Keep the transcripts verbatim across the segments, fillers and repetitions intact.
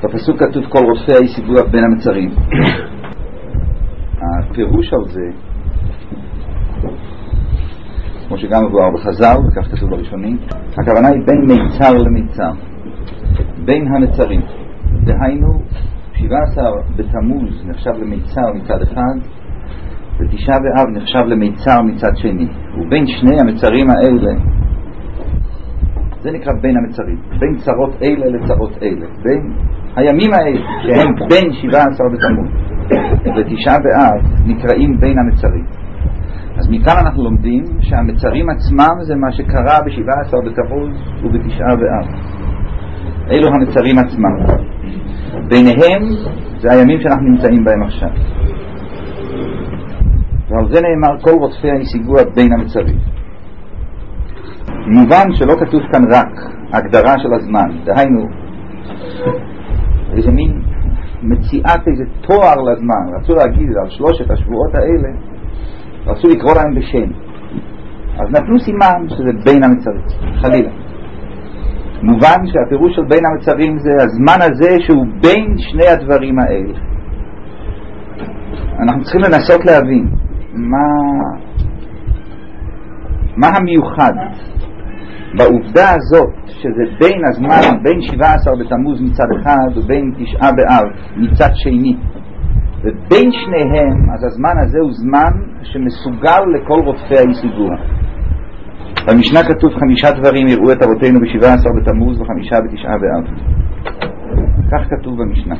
בפסוק כתוב כל רודפיה השיגוה בין המצרים. הפירוש על זה, כמו שגם מבואר בחז"ל, וכך כתוב בראשונים, הכוונה היא בין מיצר למיצר, בין המצרים. דהיינו, שבעה עשר בתמוז נחשב למיצר מצד אחד, ותשעה באב נחשב למיצר מצד שני. ובין שני המצרים האלה, זה נקרא בין המצרים, בין צרות אלה לצרות אלה, בין הימים האלה שהם בין שבעה עשר בתמוז ותשעה באב נקראים בין המצרים. אז מכאן אנחנו לומדים שהמצרים עצמם זה מה שקרה בשבעה עשר בתמוז ובתשעה באב. אלו המצרים עצמם, ביניהם זה הימים שאנחנו נמצאים בהם עכשיו. ועל זה נאמר כל רודפיה השיגוה בין המצרים. מובן שלא כתוב כאן רק הגדרה של הזמן, דהיינו איזה מין מציאת איזה תואר לזמן. רצו להגיד על שלושת השבועות האלה, רצו לקרוא להם בשם, אז נתנו סימן שזה בין המצרים, חלילה. מובן שהפירוש של בין המצרים זה הזמן הזה שהוא בין שני הדברים האלה. אנחנו צריכים לנסות להבין מה מה המיוחד בעובדה הזאת שזה בין הזמן, בין שבעה עשר בתמוז מצד אחד ובין תשעה באב מצד שני, ובין שניהם אז הזמן הזה הוא זמן שמסוגל לכל רודפיה השיגוה. במשנה כתוב חמישה דברים יראו את אבותינו בשבעה עשר בתמוז וחמישה בתשעה באב. כך כתוב במשנה.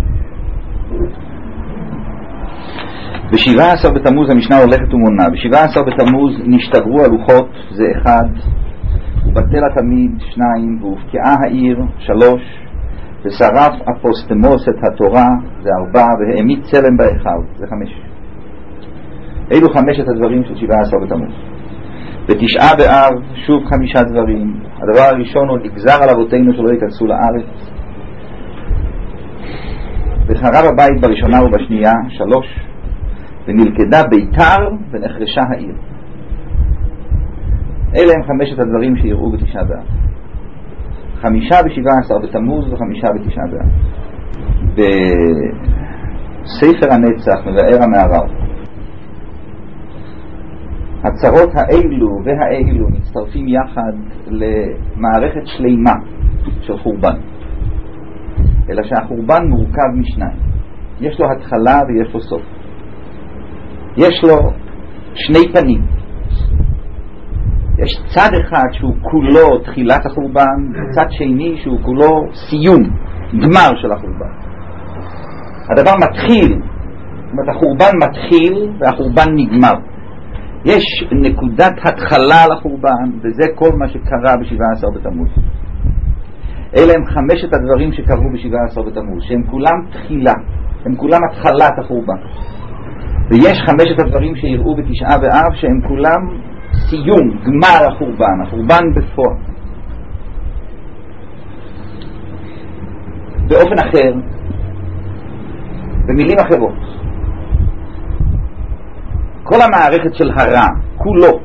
בשבעה עשר בתמוז המשנה הולכת ומונה. בשבעה עשר בתמוז נשתברו הלוחות, זה אחד, ובטל התמיד שניים, והופקעה העיר שלוש, ושרף אפוסטמוס את התורה, זה ארבע, והעמיד צלם באחד, זה חמש. אלו חמשת הדברים של שבעה עשר בתמוז. בתשעה באב שוב חמישה דברים. הדבר הראשון הוא נגזר על אבותינו שלא ייכנסו לארץ, וחרב הבית בראשונה ובשנייה, שלוש, ונלכדה ביתר ונחרשה העיר. אלה הם חמשת הדברים שיראו בתשעה באב. חמישה בשבעה עשר בתמוז וחמישה בתשעה באב. בספר הנצח מבאר המהר"ל, הצרות האלו והאלו מצטרפים יחד למערכת שלימה של חורבן, אלא שהחורבן מורכב משניים, יש לו התחלה ויש לו סוף. יש לו שני פנים, יש צד אחד שהוא כולו תחילת החורבן, וצד שני שהוא כולו סיום, גמר של החורבן. הדבר מתחיל, זאת אומרת החורבן מתחיל והחורבן נגמר. יש נקודת התחלה לחורבן, וזה כל מה שקרה בשבעה עשר בתמוז. אלה הם חמשת הדברים שקרו בשבעה עשר בתמוז, שהם כולם תחילה, הם כולם התחלת החורבן. ויש חמשת הדברים שיראו בתשעה באב שהם כולם סיום, גמר החורבן, החורבן בפועל. באופן אחר, במילים אחרות, כל המערכת של הרע כולו,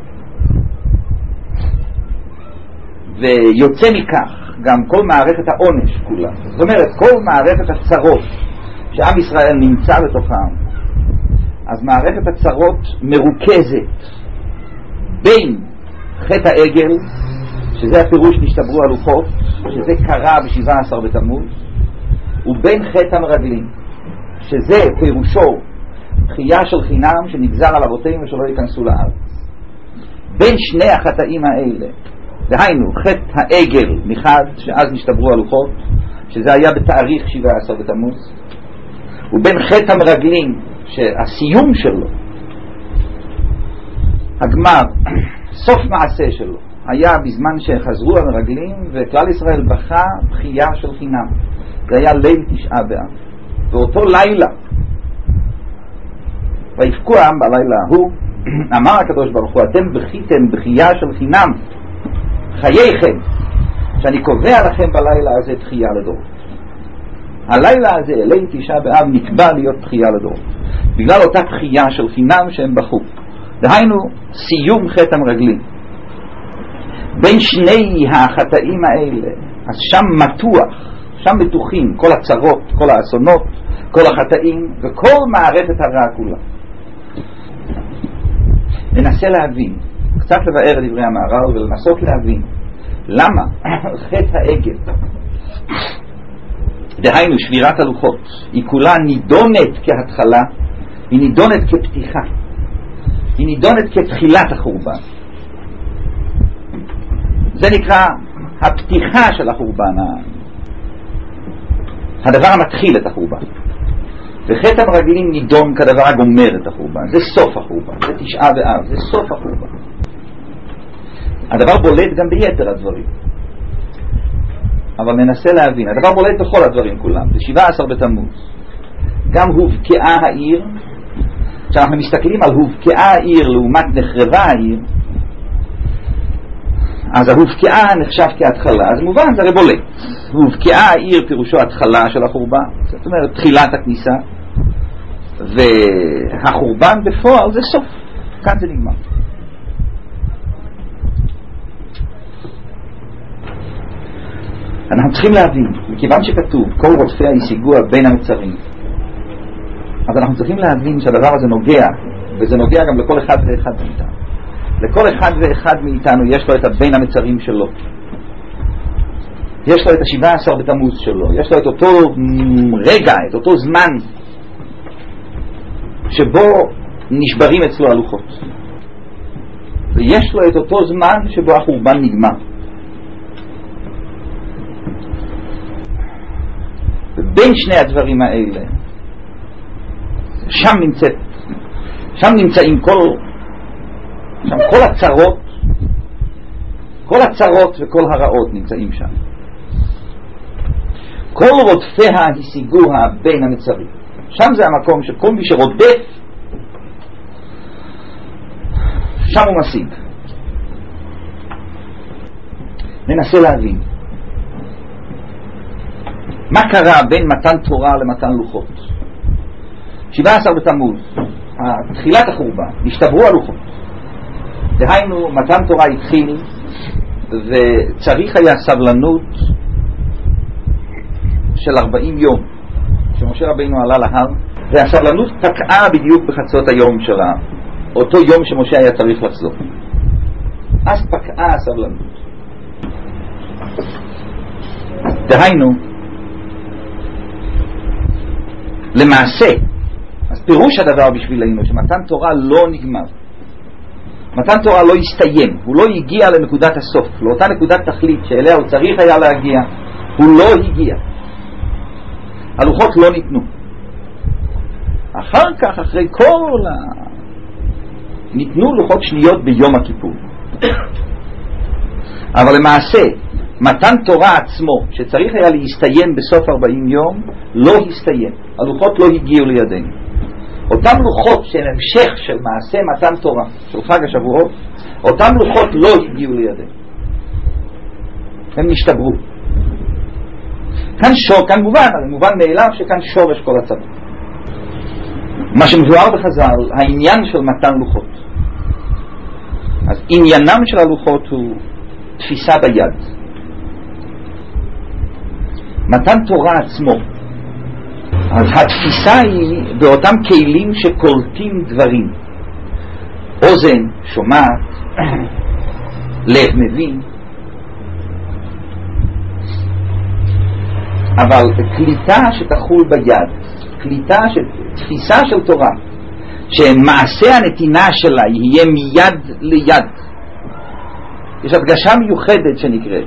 ויוצא מכך גם כל מערכת העונש כולה, זאת אומרת כל מערכת הצרות שעם ישראל נמצא בתוכם, אז מערכת הצרות מרוכזת בין חטא העגל, שזה הפירוש נשתברו הלוחות, שזה קרה בשבעה עשר בתמוז, ובין חטא המרגלים, שזה פירושו דחייה של חינם שנגזר על אבותינו שלא ייכנסו לארץ. בין שני החטאים האלה, דהיינו חטא העגל מחד, שאז נשתברו הלוחות, שזה היה בתאריך שבעה עשר בתמוז, ובין חטא המרגלים שהסיום שלו, הגמר, סוף מעשה שלו, היה בזמן שחזרו המרגלים וכלל ישראל בכה בחייה של חינם. זה היה ליל תשעה באב. באותו לילה ויבכו העם בלילה ההוא, אמר הקדוש ברוך הוא, אתם בכיתם בחייה של חינם חייכם, שאני קובע לכם בלילה הזה תחייה לדורות. הלילה הזה, ליל תשעה באב, נקבע להיות תחייה לדורות בגלל אותה תחייה של חינם שהם בכו, דהיינו סיום חטא המרגלים. בין שני החטאים האלה אז שם מתוח שם מתוחים כל הצרות, כל האסונות, כל החטאים וכל מערכת הרע כולה. ננסה להבין, קצת לבאר את דברי המהר"ל ולנסות להבין למה חטא העגל, דהיינו שבירת הלוחות, היא כולה נידונת כהתחלה, היא נידונת כפתיחה, היא נידונת כתחילת החורבן. זה נקרא הפתיחה של החורבן, הדבר המתחיל את החורבן. וחטא המרגלים נידון כדבר הגומר את החורבן, זה סוף החורבן, זה תשעה באב, זה סוף החורבן. הדבר בולט גם ביתר הדברים, אבל ננסה להבין, הדבר בולט בכל הדברים כולם. זה שבעה עשר בתמוז, גם הובקעה העיר. כשאנחנו מסתכלים על הובקעה העיר לעומת נחרבה העיר, אז ההובקעה נחשב כהתחלה, אז מובן זה בולט. הובקעה העיר פירושו התחלה של החורבן, זאת אומרת תחילת הכניסה, והחורבן בפועל זה סוף, כאן זה נגמר. אנחנו צריכים להבין, מכיוון שכתוב כל רודפיה השיגוה בין המצרים, אז אנחנו צריכים להבין שהדבר הזה נוגע, וזה נוגע גם לכל אחד ואחד מאיתנו. לכל אחד ואחד מאיתנו יש לו את הבין המצרים שלו, יש לו את השבעה עשר בתמוז שלו, יש לו את אותו רגע, את אותו זמן שבו נשברים אצלו הלוחות, ויש לו את אותו זמן שבו החורבן נגמר. ובין שני הדברים האלה שם נמצאת, שם נמצאים כל, שם כל הצרות, כל הצרות וכל הרעות נמצאים שם. כל רודפיה השיגוה בין המצרים, שם זה המקום שכל מי שרודף שם הוא משיג. ננסה להבין מה קרה בין מתן תורה למתן לוחות. שבעה עשר בתמוז, תחילת החורבן, נשתברו הלוחות. דהיינו, מתן תורה התחיל וצריך היה סבלנות של ארבעים יום שמשה רבינו עלה להר, והסבלנות פקעה בדיוק בחצות היום של אותו יום שמשה היה צריך לחזור. אז פקעה הסבלנות. דהיינו, למעשה, אז פירוש הדבר בשבילנו שמתן תורה לא נגמר, מתן תורה לא הסתיים, הוא לא הגיע לנקודת הסוף, לאותה נקודת תכלית שאליה הוא צריך היה להגיע, הוא לא הגיע. הלוחות לא ניתנו. אחר כך, אחרי כל ה... ניתנו לוחות שניות ביום הכיפור. אבל למעשה מתן תורה עצמו שצריך היה להסתיים בסוף ארבעים יום לא הסתיים, הלוחות לא הגיעו לידינו. אותם לוחות של המשך של מעשה מתן תורה של חג השבועות, אותם לוחות לא הגיעו לידינו, הם נשתברו. כאן שור, כאן מובן, מובן מאליו שכאן שורש כל הצרות. מה שמבואר בחז"ל, העניין של מתן לוחות, אז עניינם של הלוחות הוא תפיסה ביד. מתן תורה עצמו, אז התפיסה היא באותם כלים שקולטים דברים, אוזן שומעת, לב מבין, אבל קליטה שתחול ביד, קליטה של תפיסה של תורה שמעשה הנתינה שלה יהיה מיד ליד. יש הדגשה מיוחדת שנקראת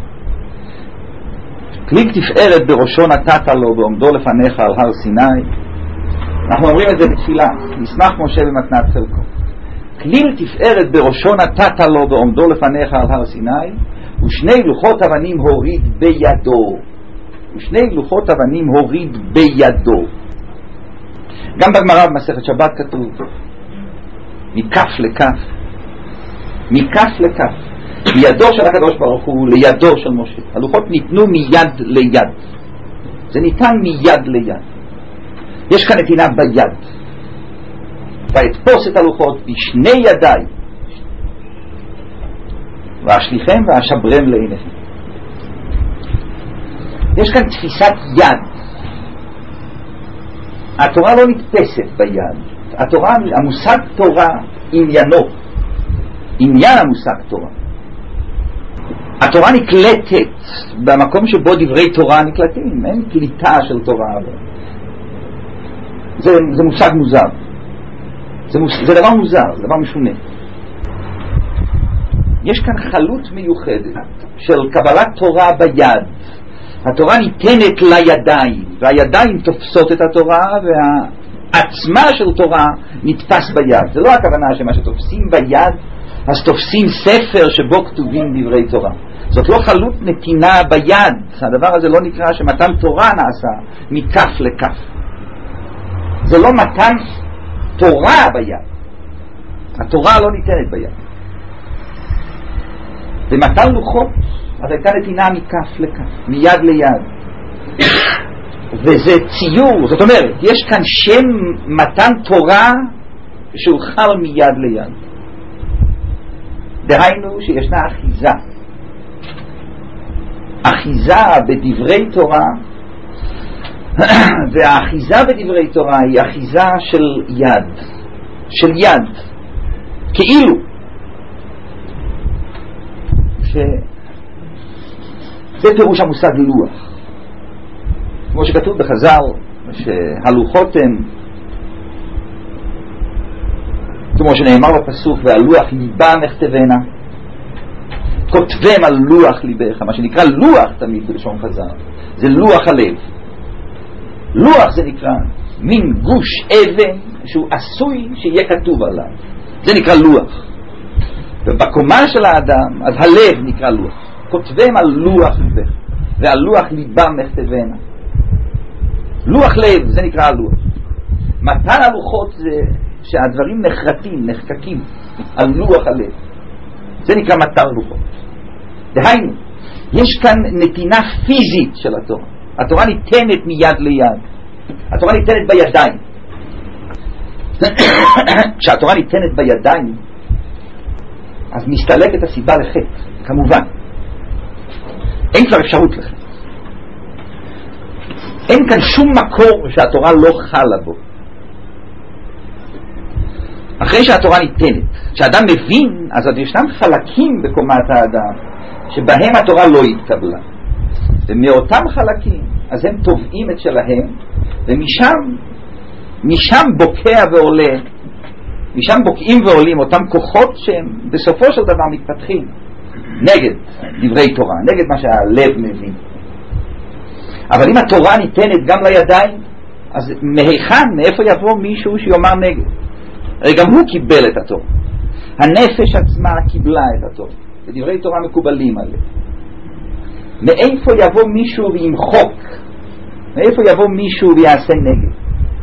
כליל תפארת בראשו נתת לו בעומדו לפניך על הר סיני. אנחנו אומרים את זה בתפילה, נשמח משה במתנת חלקו. כליל תפארת בראשו נתת לו בעומדו לפניך על הר סיני, ושני לוחות אבנים הוריד בידו, ושני לוחות אבנים הוריד בידו. גם בגמרא במסכת שבת כתוב מכף לכף, מכף לכף, מידו של הקדוש ברוך הוא לידו של משה. הלוחות ניתנו מיד ליד, זה ניתן מיד ליד. יש כאן נתינה ביד, ואתפוס את הלוחות בשני ידיי ואשליכם ואשברם לעיניכם. יש כאן תפיסת יד. התורה לא נתפסת ביד. התורה, המושג תורה עניינו, עניין המושג תורה. התורה נקלטת במקום שבו דברי תורה נקלטים, אין קליטה של תורה. זה, זה מושג מוזר. זה, מוס, זה דבר מוזר, זה דבר משונה. יש כאן חלות מיוחדת של קבלת תורה ביד. התורה ניתנת לידיים, והידיים תופסות את התורה, והעצמה של תורה נתפס ביד. זה לא הכוונה שמה שתופסים ביד, אז תופסים ספר שבו כתובים דברי תורה. זאת לא חלות נתינה ביד. הדבר הזה לא נקרא שמתן תורה נעשה מכף לכף. זה לא מתן תורה ביד. התורה לא ניתנת ביד. במתן לוחות אז הייתה נתינה מכף לכף, מיד ליד. וזה ציור, זאת אומרת, יש כאן שם מתן תורה שהוא חל מיד ליד. דהיינו שישנה אחיזה. אחיזה בדברי תורה, והאחיזה בדברי תורה היא אחיזה של יד, של יד, כאילו ש... זה פירוש המושג לוח. כמו שכתוב בחז"ל שהלוחות הם, כמו שנאמר בפסוק, והלוח ליבם נכתבנה, כותבם על לוח ליבך. מה שנקרא לוח תמיד בלשון חז"ל זה לוח הלב. לוח זה נקרא מין גוש אבן שהוא עשוי שיהיה כתוב עליו, זה נקרא לוח. ובקומה של האדם אז הלב נקרא לוח. כותבם על לוח ליבך, ועל לוח ליבם נכתבנה. לוח לב זה נקרא הלוח. מתן הלוחות זה שהדברים נחרטים, נחקקים על לוח הלב, זה נקרא מתן לוחות. דהיינו, יש כאן נתינה פיזית של התורה. התורה ניתנת מיד ליד. התורה ניתנת בידיים. כשהתורה ניתנת בידיים אז מסתלקת הסיבה לחטא, כמובן. אין כבר אפשרות לחטא. אין כאן שום מקור שהתורה לא חלה בו. אחרי שהתורה ניתנת, כשאדם מבין, אז עוד ישנם חלקים בקומת האדם שבהם התורה לא התקבלה, ומאותם חלקים אז הם תובעים את שלהם, ומשם משם בוקע ועולה, משם בוקעים ועולים אותם כוחות שהם בסופו של דבר מתפתחים נגד דברי תורה, נגד מה שהלב מבין. אבל אם התורה ניתנת גם לידיים, אז מהיכן, מאיפה יבוא מישהו שיאמר נגד? הרי גם הוא קיבל את התורה. הנפש עצמה קיבלה את התורה, ודברי תורה מקובלים עליה. מאיפה יבוא מישהו וימחוק? מאיפה יבוא מישהו ויעשה נגד?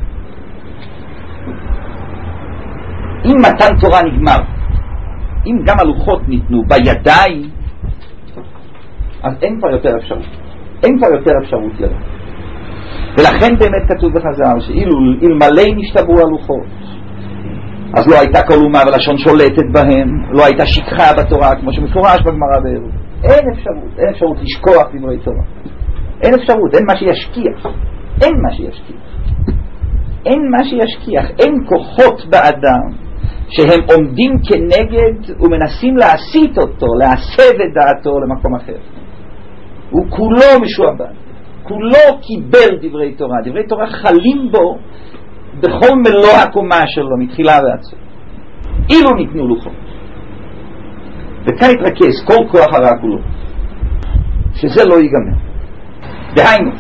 אם מתן תורה נגמר, אם גם הלוחות ניתנו בידיים, אז אין כבר יותר אפשרות. אין כבר יותר אפשרות לזה. ולכן באמת כתוב בחז"ל שאילו אלמלא נשתברו הלוחות, אז לא הייתה כל אומה ולשון שולטת בהם, לא הייתה שכחה בתורה כמו שמפורש בגמרא בעירובין. אין אפשרות, אין אפשרות לשכוח דברי תורה. אין אפשרות, אין מה שישכיח. אין מה שישכיח. אין מה שישכיח. אין כוחות באדם שהם עומדים כנגד ומנסים להסיט אותו, להסב את דעתו למקום אחר. הוא כולו משועבד, כולו קיבל דברי תורה. דברי תורה חלים בו בכל מלוא הקומה שלו, מתחילה ועד סוף. אילו ניתנו לוחות. וכאן יתרכז כל כוח הרע כולו, שזה לא ייגמר. דהיינו,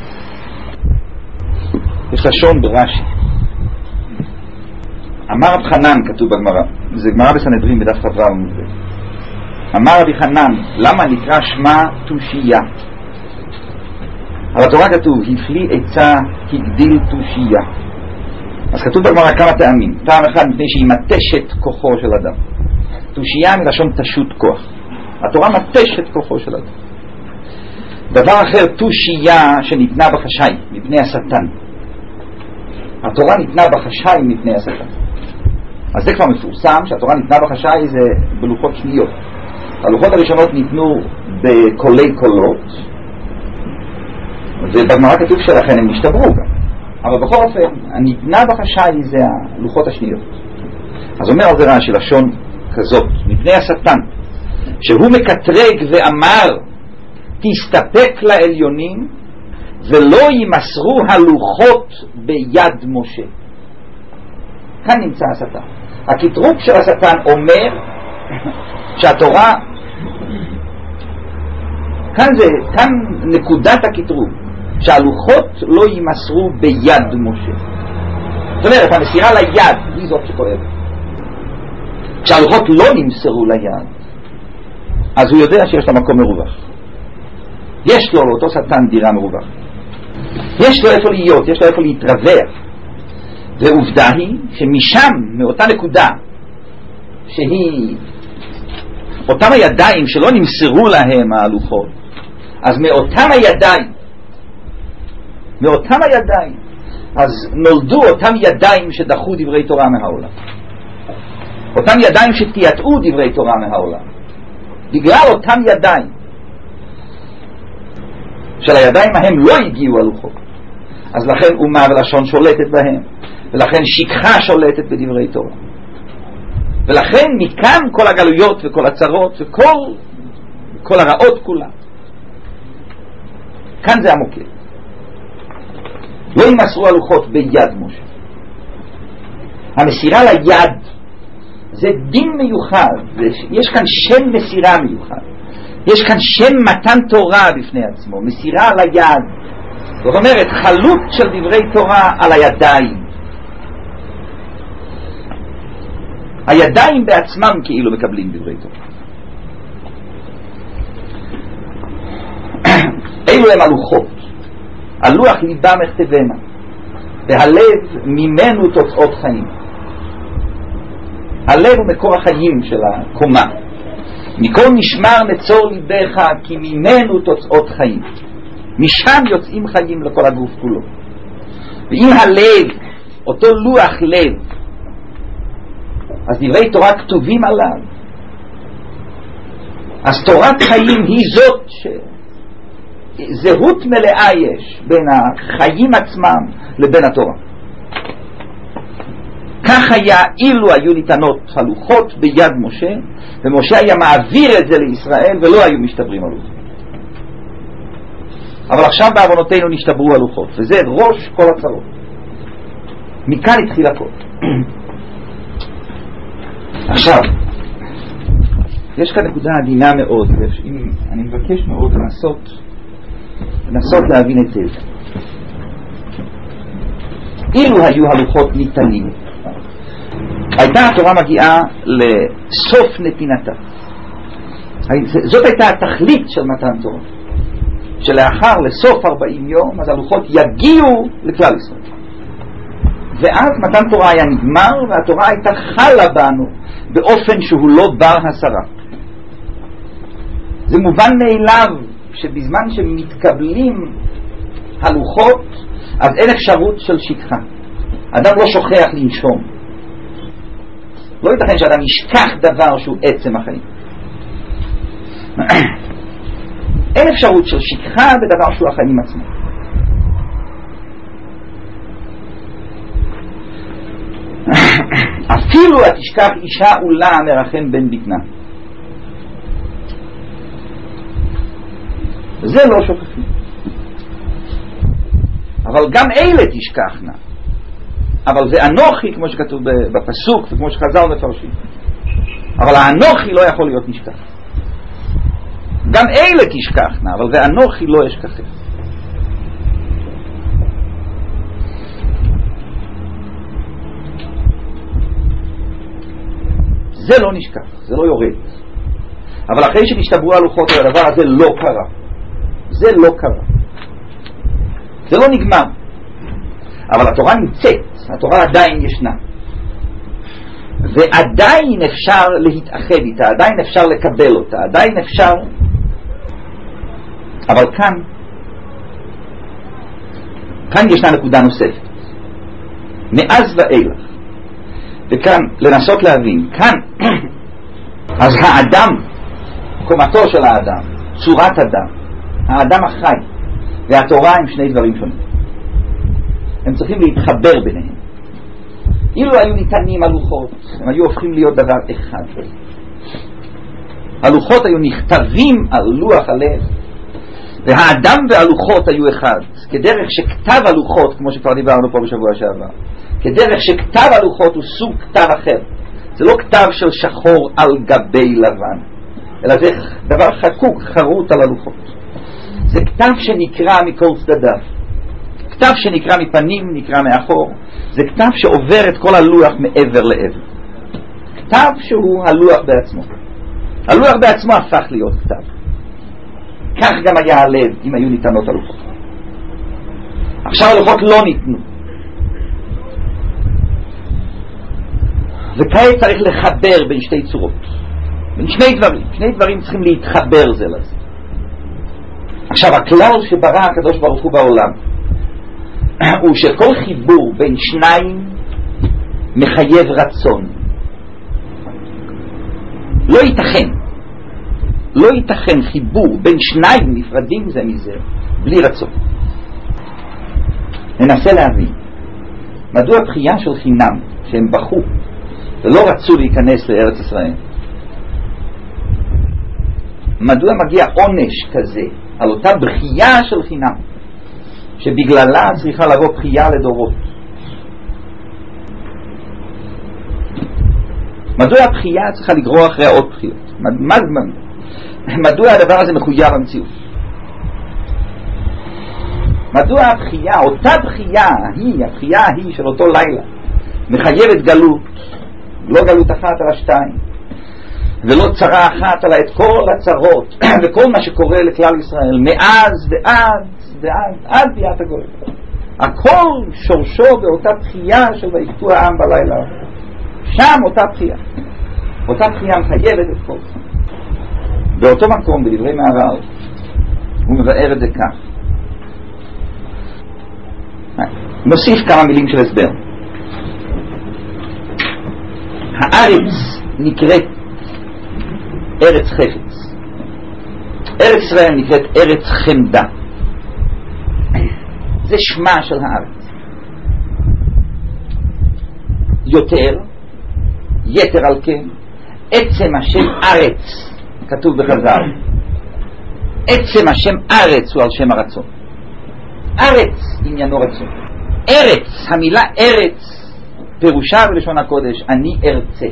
יש לשון ברש"י, אמר רבי חנן, כתוב בגמרא, זה גמרא בסנהדרין בדף כ"ו עמוד ב'. אמר רבי חנן, למה נקרא שמה תושייה? על התורה כתוב, הפליא עצה הגדיל תושייה. אז כתוב בגמרא כמה טעמים. טעם אחד מפני שהיא מתשת כוחו של אדם. תושייה מלשון תשות כוח. התורה מתשת כוחו של אדם. דבר אחר, תושייה שניתנה בחשאי מפני השטן. התורה ניתנה בחשאי מפני השטן. אז זה כבר מפורסם שהתורה ניתנה בחשאי זה בלוחות שניות. הלוחות הראשונות ניתנו בקולי קולות, ובגמרא כתוב שלכן הם נשתברו גם, אבל בכל אופן הניתנה בחשאי זה הלוחות השניות. אז אומר על זה רש"י לשון כזאת, מפני השטן שהוא מקטרג ואמר תסתפק לעליונים ולא ימסרו הלוחות ביד משה. כאן נמצא השטן. הקטרוג של השטן אומר שהתורה, כאן זה, כאן נקודת הקטרוג, שהלוחות לא ימסרו ביד משה. זאת אומרת, המסירה ליד היא זאת שכואבת. כשהלוחות לא נמסרו ליד, אז הוא יודע שיש לו מקום מרווח. יש לו, לאותו שטן, דירה מרווח. יש לו איפה להיות, יש לו איפה להתרווח. ועובדה היא שמשם, מאותה נקודה שהיא אותם הידיים שלא נמסרו להם ההלוחות, אז מאותם הידיים מאותם הידיים אז נולדו אותם ידיים שדחו דברי תורה מהעולם, אותם ידיים שתיעתעו דברי תורה מהעולם. בגלל אותם ידיים של הידיים ההם לא הגיעו הלוחות, אז לכן אומה ולשון שולטת בהם, ולכן שכחה שולטת בדברי תורה, ולכן מכאן כל הגלויות וכל הצרות וכל כל הרעות כולה. כאן זה המוקד. לא ימסרו הלוחות ביד משה. המסירה ליד זה דין מיוחד, יש כאן שם מסירה מיוחד, יש כאן שם מתן תורה בפני עצמו, מסירה ליד. זאת אומרת חלות של דברי תורה על הידיים. הידיים בעצמם כאילו מקבלים דברי תורה. אלו הם הלוחות. הלוח ליבם הכתבנה, והלב ממנו תוצאות חיים. הלב הוא מקור החיים של הקומה. מכל משמר נצור ליבך, כי ממנו תוצאות חיים. משם יוצאים חיים לכל הגוף כולו. ואם הלב, אותו לוח לב, אז דברי תורה כתובים עליו, אז תורת חיים היא זאת ש... זהות מלאה יש בין החיים עצמם לבין התורה. כך היה אילו היו ניתנות הלוחות ביד משה, ומשה היה מעביר את זה לישראל ולא היו משתברים הלוחות. אבל עכשיו בעוונותינו נשתברו הלוחות, וזה ראש כל הצרות. מכאן התחיל הכל. עכשיו יש כאן נקודה עדינה מאוד, אני מבקש מאוד לנסות לנסות להבין את זה. אילו היו הלוחות ניתנים, הייתה התורה מגיעה לסוף נתינתה. זאת הייתה התכלית של מתן תורה, שלאחר לסוף ארבעים יום אז הלוחות יגיעו לכלל ישראל, ואז מתן תורה היה נגמר והתורה הייתה חלה בנו באופן שהוא לא בר הסרה. זה מובן מאליו שבזמן שמתקבלים הלוחות אז אין אפשרות של שכחה. אדם לא שוכח לנשום. לא ייתכן שאדם ישכח דבר שהוא עצם החיים. אין אפשרות של שכחה בדבר שהוא החיים עצמו. אפילו התשכח אישה עולה מרחם בן בטנה, זה לא שוכחים. אבל גם אלה תשכחנה. אבל זה אנוכי כמו שכתוב בפסוק וכמו שחז"ל מפרשים. אבל האנוכי לא יכול להיות נשכח. גם אלה תשכחנה, אבל זה אנוכי לא אשכחך. זה לא נשכח, זה לא יורד. אבל אחרי שנשתברו הלוחות הדבר הזה לא קרה. זה לא קרה. זה לא נגמר. אבל התורה נמצאת, התורה עדיין ישנה. ועדיין אפשר להתאחד איתה, עדיין אפשר לקבל אותה, עדיין אפשר. אבל כאן, כאן ישנה נקודה נוספת. מאז ואילך. וכאן, לנסות להבין, כאן, אז האדם, קומתו של האדם, צורת אדם, האדם החי, והתורה הם שני דברים שונים, הם צריכים להתחבר ביניהם. אילו היו ניתנים הלוחות, הם היו הופכים להיות דבר אחד. הלוחות היו נכתבים על לוח הלב, והאדם והלוחות היו אחד, כדרך שכתב הלוחות, כמו שכבר דיברנו פה בשבוע שעבר, כדרך שכתב הלוחות הוא סוג כתב אחר. זה לא כתב של שחור על גבי לבן, אלא זה דבר חקוק, חרוט על הלוחות. זה כתב שנקרא מכל צדדיו, כתב שנקרא מפנים, נקרא מאחור. זה כתב שעובר את כל הלוח מעבר לעבר, כתב שהוא הלוח בעצמו. הלוח בעצמו הפך להיות כתב. כך גם היה הלב אם היו ניתנות הלוחות. עכשיו הלוחות לא ניתנו, וכעת צריך לחבר בין שתי צורות, בין שני דברים. שני דברים צריכים להתחבר זה לזה. עכשיו הכלל שברא הקדוש ברוך הוא בעולם הוא שכל חיבור בין שניים מחייב רצון. לא ייתכן לא ייתכן חיבור בין שניים נפרדים זה מזה בלי רצון. ננסה להבין מדוע הבחייה של חינם שהם בחו ולא רצו להיכנס לארץ ישראל, מדוע מגיע עונש כזה על אותה בחייה של חינם שבגללה צריכה לבוא בחייה לדורות? מדוע הבחייה צריכה לגרוע אחרי עוד בחיות? מדוע הדבר הזה מחויב המציאות? מדוע הבחייה, אותה בחייה היא, הבחייה היא של אותו לילה, מחייבת גלות, לא גלות אחת על השתיים, ולא צרה אחת על את כל הצרות וכל מה שקורה לכלל ישראל מאז ועד ועד עד ביאת הגואל. הכל שורשו באותה בחייה של ויקטוע העם בלילה. שם אותה בחייה, אותה בחייה מחייבת את כל זה. באותו מקום בדברי מהר"ל הוא מבאר את זה כך. נוסיף כמה מילים של הסבר. הארץ נקראת ארץ חפץ, ארץ ישראל נקראת ארץ חמדה. זה שמה של הארץ. יותר יתר על כן עצם השם ארץ, כתוב בחז"ל, עצם השם ארץ הוא על שם הרצון. ארץ עניינו רצון. ארץ, המילה ארץ פירושה בלשון הקודש אני ארצה.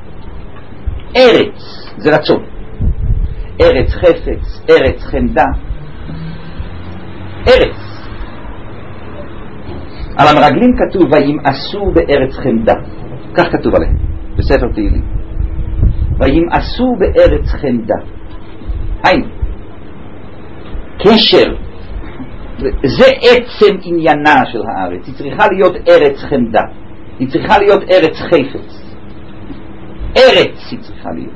ארץ זה רצון, ארץ חפץ, ארץ חמדה, ארץ. על המרגלים כתוב וימאסו בארץ חמדה, כך כתוב עליהם בספר תהילים, וימאסו בארץ חמדה. היינו קשר, זה עצם עניינה של הארץ. היא צריכה להיות ארץ חמדה, היא צריכה להיות ארץ חפץ. ארץ היא צריכה להיות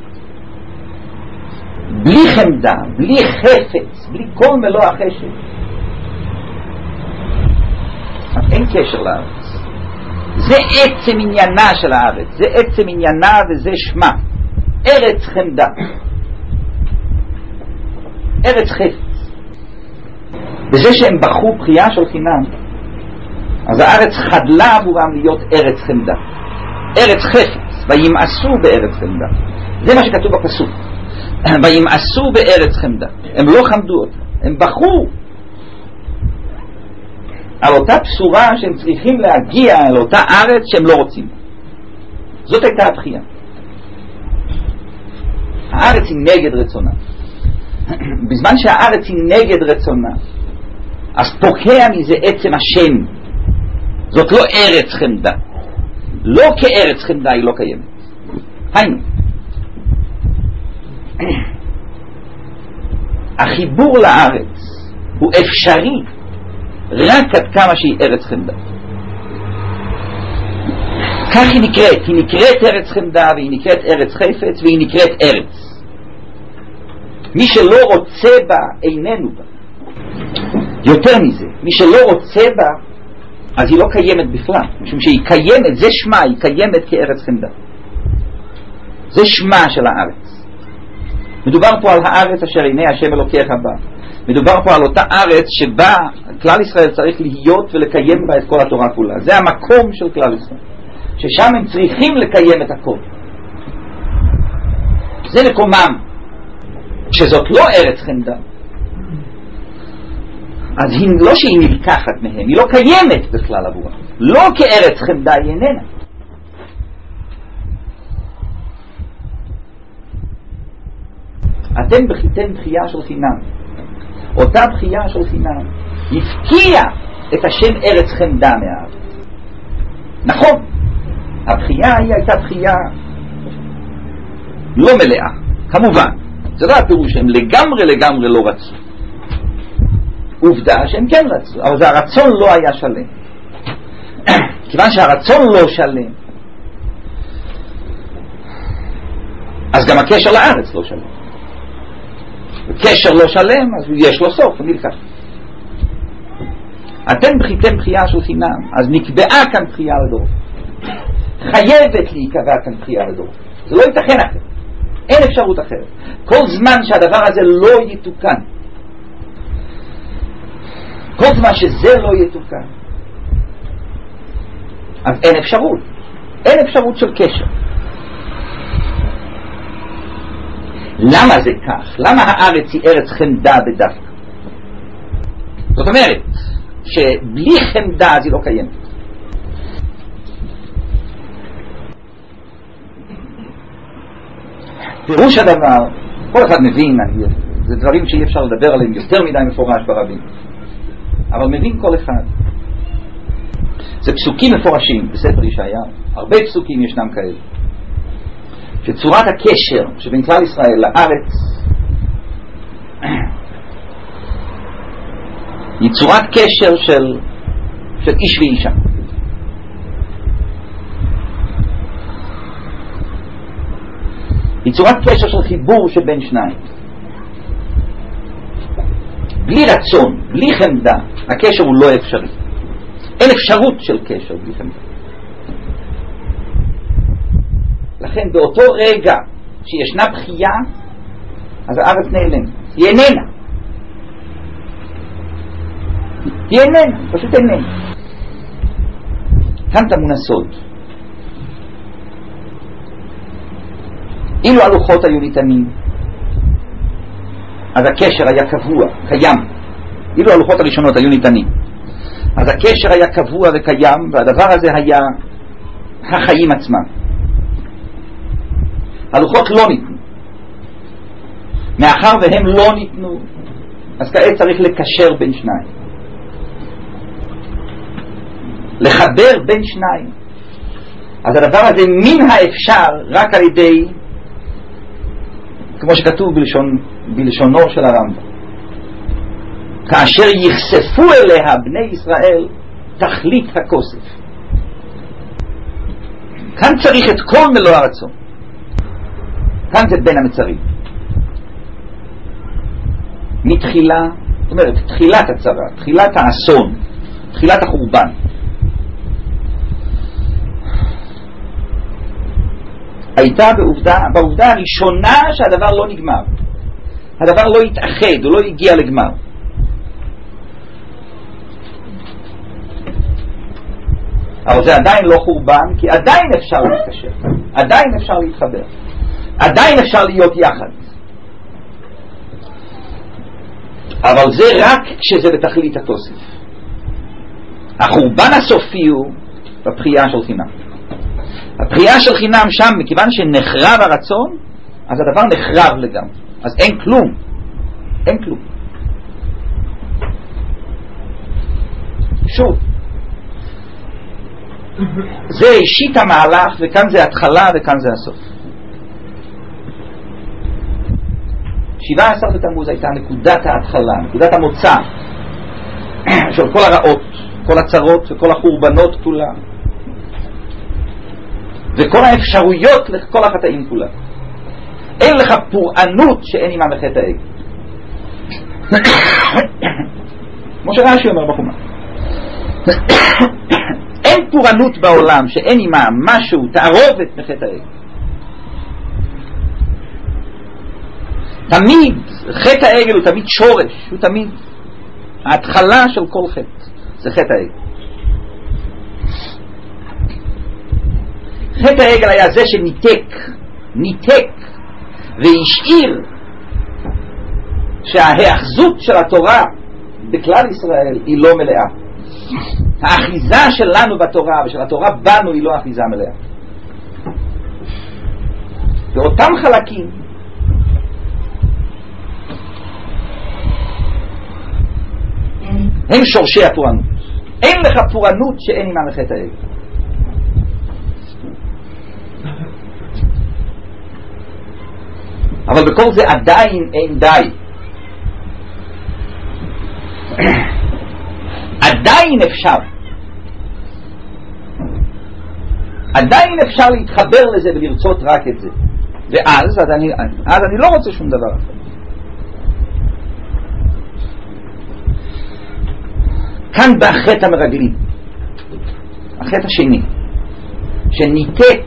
בלי חמדה, בלי חפץ, בלי כל מלוא החשב, אין קשר לארץ. זה עצם עניינה של הארץ, זה עצם עניינה וזה שמה, ארץ חמדה, ארץ חפץ. בזה שהם בחרו בחייה של חינם, אז הארץ חדלה עבורם להיות ארץ חמדה, ארץ חפץ. וימאסו בארץ חמדה, זה מה שכתוב בפסוק, וימאסו בארץ חמדה. הם לא חמדו אותה, הם בחרו על אותה בשורה שהם צריכים להגיע אל אותה ארץ שהם לא רוצים. זאת הייתה הבחייה. הארץ היא נגד רצונה. בזמן שהארץ היא נגד רצונה, אז פוקע מזה עצם השם. זאת לא ארץ חמדה, לא כארץ חמדה היא לא קיימת. היינו החיבור לארץ הוא אפשרי רק עד כמה שהיא ארץ חמדה. כך היא נקראת, היא נקראת ארץ חמדה והיא נקראת ארץ חפץ והיא נקראת ארץ. מי שלא רוצה בה איננו בה. יותר מזה, מי שלא רוצה בה אז היא לא קיימת בכלל, משום שהיא קיימת, זה שמה, היא קיימת כארץ חמדה. זה שמה של הארץ. מדובר פה על הארץ אשר עיני השם אלוקיך בה, מדובר פה על אותה ארץ שבה כלל ישראל צריך להיות ולקיים בה את כל התורה כולה. זה המקום של כלל ישראל, ששם הם צריכים לקיים את הכל. זה מקומם. שזאת לא ארץ חמדה, אז היא, לא שהיא נלקחת מהם, היא לא קיימת בכלל עבורה. לא כארץ חמדה היא איננה. אתם בכיתם בחייה של חינם. אותה בחייה של חינם הפקיע את השם ארץ חמדה מהארץ. נכון, הבחייה היא הייתה בחייה לא מלאה, כמובן. זה לא הפירוש שהם לגמרי לגמרי לא רצו. עובדה שהם כן רצו, אבל זה הרצון לא היה שלם. כיוון שהרצון לא שלם, אז גם הקשר לארץ לא שלם. הקשר לא שלם, אז יש לו סוף, הוא נלקח. אתם בכיתם בחייה של חינם, אז נקבעה כאן בחייה לדור. חייבת להיקבע כאן בחייה לדור. זה לא ייתכן אחרת. אין אפשרות אחרת. כל זמן שהדבר הזה לא יתוקן, כל זמן שזה לא יתוקן, אז אין אפשרות. אין אפשרות של קשר. למה זה כך? למה הארץ היא ארץ חמדה בדווקא? זאת אומרת שבלי חמדה אז היא לא קיימת. פירוש הדבר, כל אחד מבין, זה דברים שאי אפשר לדבר עליהם יותר מדי מפורש ברבים, אבל מבין כל אחד. זה פסוקים מפורשים בספר ישעיהו, הרבה פסוקים ישנם כאלה, שצורת הקשר שבין כלל ישראל לארץ היא צורת קשר של, של איש ואישה. היא צורת קשר של חיבור שבין שניים. בלי רצון, בלי חמדה, הקשר הוא לא אפשרי. אין אפשרות של קשר בלי חמדה. לכן באותו רגע שישנה בחייה, אז הארץ נעלם. היא איננה. היא איננה, פשוט איננה. כאן טמון הסוד. אילו הלוחות היו ניתנים, אז הקשר היה קבוע, קיים. אילו הלוחות הראשונות היו ניתנים, אז הקשר היה קבוע וקיים, והדבר הזה היה החיים עצמם. הלוחות לא ניתנו. מאחר והם לא ניתנו, אז כעת צריך לקשר בין שניים. לחבר בין שניים. אז הדבר הזה מן האפשר רק על ידי, כמו שכתוב בלשון, בלשונו של הרמב"ם, כאשר יחשפו אליה בני ישראל תכלית הכוסף. כאן צריך את כל מלוא הרצון. כאן זה בין המצרים. מתחילה, זאת אומרת, תחילת הצרה, תחילת האסון, תחילת החורבן. הייתה בעובדה, בעובדה הראשונה שהדבר לא נגמר. הדבר לא התאחד, הוא לא הגיע לגמר. אבל זה עדיין לא חורבן, כי עדיין אפשר להתקשר, עדיין אפשר להתחבר, עדיין אפשר להיות יחד. אבל זה רק כשזה בתכלית התוסף. החורבן הסופי הוא בבחייה של חינם. הבחייה של חינם שם, מכיוון שנחרב הרצון, אז הדבר נחרב לגמרי. אז אין כלום. אין כלום. שוב, זה ראשית המהלך, וכאן זה התחלה וכאן זה הסוף. שבעה עשר בתמוז הייתה נקודת ההתחלה, נקודת המוצא של כל הרעות, כל הצרות וכל החורבנות כולה, וכל האפשרויות לכל החטאים כולה. אין לך פורענות שאין עימה בחטא העגל. כמו שרש"י אומר בחומה, אין פורענות בעולם שאין עימה משהו, תערובת מחטא העגל. תמיד, חטא העגל הוא תמיד שורש, הוא תמיד ההתחלה של כל חטא, זה חטא העגל. חטא העגל היה זה שניתק, ניתק והשאיר שההאחזות של התורה בכלל ישראל היא לא מלאה. האחיזה שלנו בתורה ושל התורה בנו היא לא אחיזה מלאה. ואותם חלקים הם שורשי הפורענות. אין לך פורענות שאין עימה לחטא העגל. אבל בכל זה עדיין אין די. עדיין אפשר עדיין אפשר להתחבר לזה ולרצות רק את זה, ואז אז אני, אז אני לא רוצה שום דבר אחר. כאן בא החטא המרגלים, החטא השני שניתק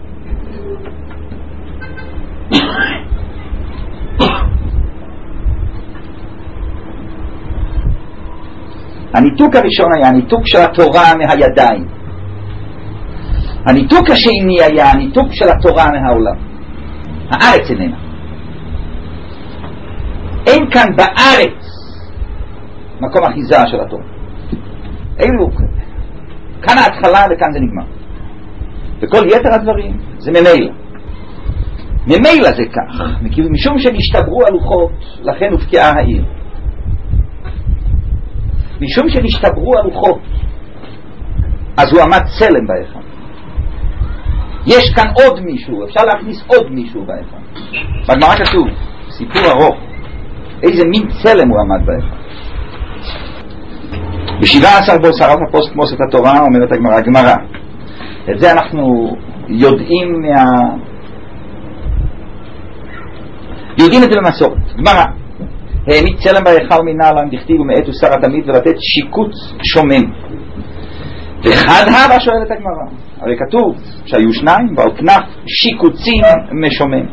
הניתוק הראשון היה הניתוק של התורה מהידיים. הניתוק השני היה הניתוק של התורה מהעולם. הארץ איננה. אין כאן בארץ מקום אחיזה של התורה. אילו כאן ההתחלה וכאן זה נגמר. וכל יתר הדברים זה ממילא. ממילא זה כך. משום שנשתברו הלוחות לכן הופקעה העיר. משום שנשתברו הלוחות אז הוא עמד צלם בהיכל. יש כאן עוד מישהו, אפשר להכניס עוד מישהו בהיכל. בגמרא כתוב סיפור ארוך איזה מין צלם הוא עמד בהיכל. בשבעה עשר בו שרף הפוסט כמוס את התורה, אומרת הגמרא, הגמרא את זה אנחנו יודעים מה יודעים את זה במסורת. גמרא העמיד צלם בהיכל מנעלם דכתיב ומעת ושרה תמיד ולתת שיקוץ שומם. ואחד הווה שואלת הגמרא, הרי כתוב שהיו שניים ועל כנף שיקוצים משומם.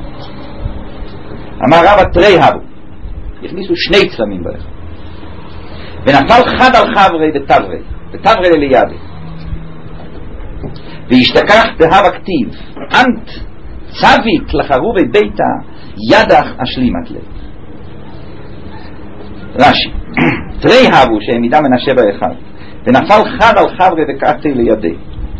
אמר רבא תרי הוו, הכניסו שני צלמים בהיכל ונפל חד על חברי ותברי ותברי לידי והשתכח בהווה כתיב אנט צביק לחרובי ביתה ידך אשלימת לב. רש"י תרי הוו שהעמידה מנשה בהיכל ונפל חד על חברי וקעתי לידי.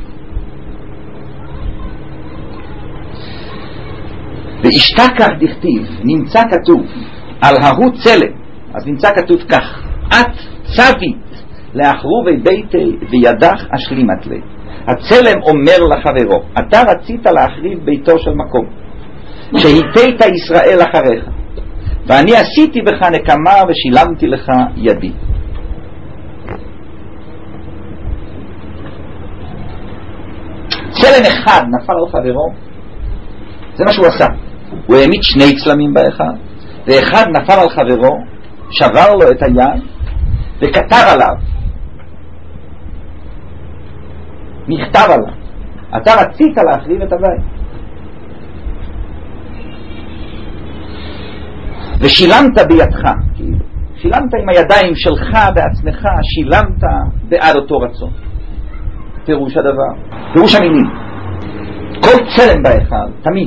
והשתכח דכתיב נמצא כתוב על ההוא צלם, אז נמצא כתוב כך את צבית לאחרובי ביתי וידך אשלימת לב. הצלם אומר לחברו אתה רצית להחריב ביתו של מקום שהיטית ישראל אחריך ואני עשיתי בך נקמה ושילמתי לך ידי. צלם אחד נפל על חברו, זה מה שהוא עשה. הוא העמיד שני צלמים באחד ואחד נפל על חברו, שבר לו את היד וכתב עליו מכתב עליו אתה רצית להחריב את הבית ושילמת בידך, כאילו שילמת עם הידיים שלך בעצמך, שילמת בעד אותו רצון. פירוש הדבר, פירוש המילים כל צלם בהיכל תמיד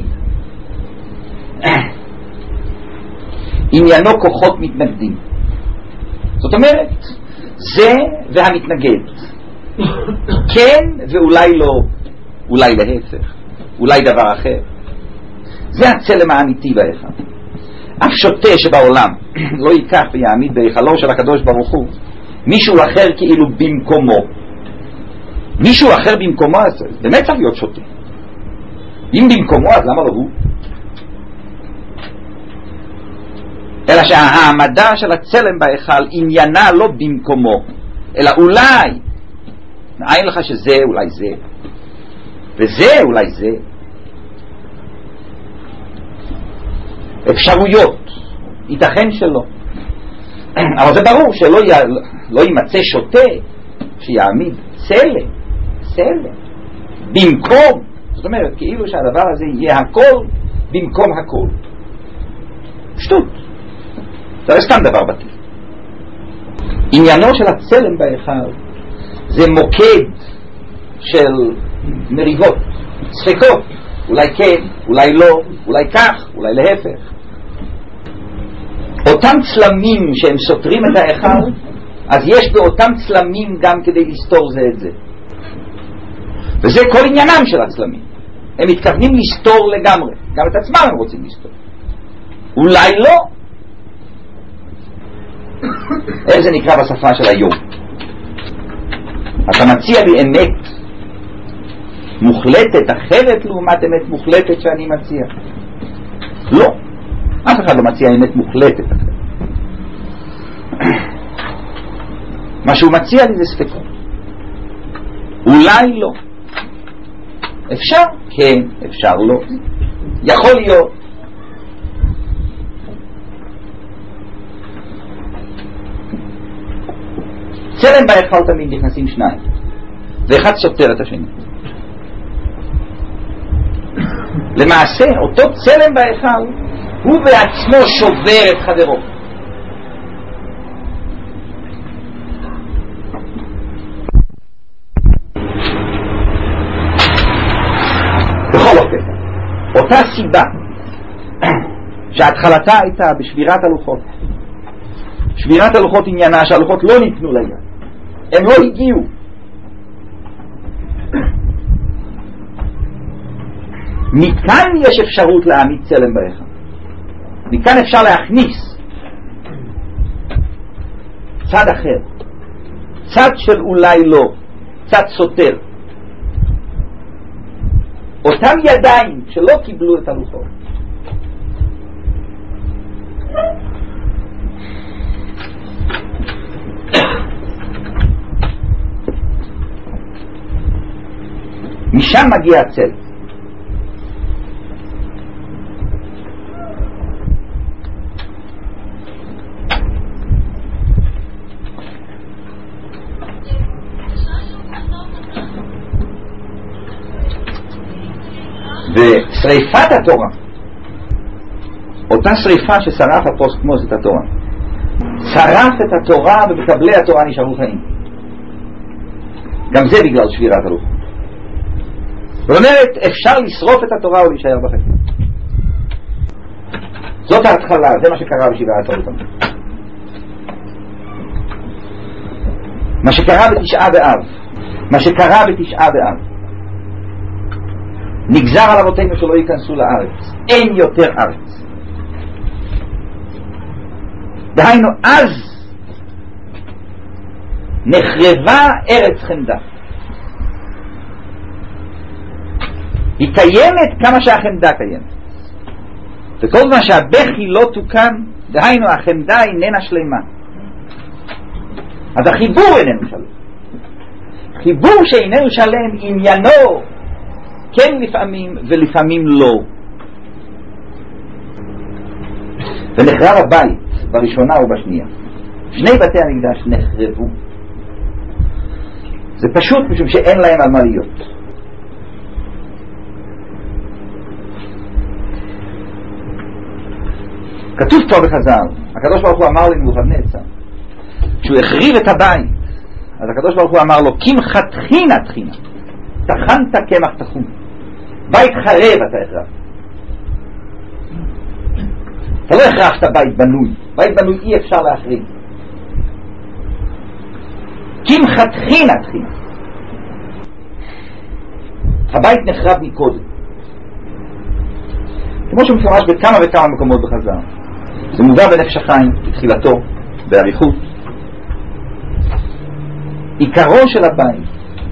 עניינו כוחות מתנגדים. זאת אומרת זה והמתנגד, כן ואולי לא, אולי להפך, אולי דבר אחר. זה הצלם האמיתי בהיכל. אף שוטה שבעולם לא ייקח ויעמיד בהיכלו של הקדוש ברוך הוא מישהו אחר כאילו במקומו. מישהו אחר במקומו אז באמת צריך להיות שוטה. אם במקומו אז למה לא הוא? אלא שהעמדה של הצלם בהיכל עניינה לא במקומו אלא אולי נעין לך שזה אולי זה וזה אולי זה אפשרויות, ייתכן שלא. אבל זה ברור שלא י... לא יימצא שוטה שיעמיד צלם, צלם, במקום. זאת אומרת, כאילו שהדבר הזה יהיה הכל במקום הכל. שטות. זה לא סתם דבר בטל. עניינו של הצלם בהיכל זה מוקד של מריבות, ספקות, אולי כן, אולי לא, אולי כך, אולי להפך. אותם צלמים שהם סותרים את ההיכל, אז יש באותם צלמים גם כדי לסתור זה את זה. וזה כל עניינם של הצלמים. הם מתכוונים לסתור לגמרי, גם את עצמם הם רוצים לסתור. אולי לא. איך זה נקרא בשפה של היום? אתה מציע לי אמת מוחלטת אחרת לעומת אמת מוחלטת שאני מציע. לא, אף אחד לא מציע אמת מוחלטת אחרת. מה שהוא מציע לי זה ספקות. אולי לא. אפשר? כן, אפשר לא. יכול להיות. צלם בהיכל תמיד נכנסים שניים, ואחד סותר את השני. למעשה אותו צלם בהיכל הוא בעצמו שובר את חברו. בכל אופן, אותה סיבה שההתחלתה הייתה בשבירת הלוחות. שבירת הלוחות עניינה שהלוחות לא ניתנו ליד, הם לא הגיעו. מכאן יש אפשרות להעמיד צלם בהיכל. מכאן אפשר להכניס צד אחר, צד של אולי לא, צד סותר. אותם ידיים שלא קיבלו את הלוחות, משם מגיע הצל. ושריפת התורה, אותה שריפה ששרף הפוסט מוס את התורה, שרף את התורה ובקבלי התורה נשארו חיים. גם זה בגלל שבירת הלוחות. זאת אומרת, אפשר לשרוף את התורה או להישאר בחיים. זאת ההתחלה, זה מה שקרה בשבעת הלוחות. מה שקרה בתשעה באב, מה שקרה בתשעה באב, נגזר על אבותינו שלא ייכנסו לארץ. אין יותר ארץ. דהיינו, אז נחרבה ארץ חמדה. היא קיימת כמה שהחמדה קיימת. וכל זמן שהבכי לא תוקן, דהיינו החמדה איננה שלמה. אז החיבור איננו שלם. חיבור שאיננו שלם עניינו כן לפעמים ולפעמים לא. ונחרב הבית בראשונה ובשנייה. שני בתי המקדש נחרבו. זה פשוט משום שאין להם על מה להיות. כתוב פה בחז"ל, הקדוש ברוך הוא אמר לנבוכדנצר, כשהוא החריב את הבית, אז הקדוש ברוך הוא אמר לו, קמחא טחינה טחינה, טחנת קמח טחון. בית חרב אתה החרב. אתה לא החרבת בית בנוי. בית בנוי אי אפשר להחריב. קמחא טחינה טחינה. הבית נחרב מקודם. כמו שמפורש בכמה וכמה מקומות בחז"ל. זה מובא בנפש החיים, בתחילתו, באריכות. עיקרו של הבית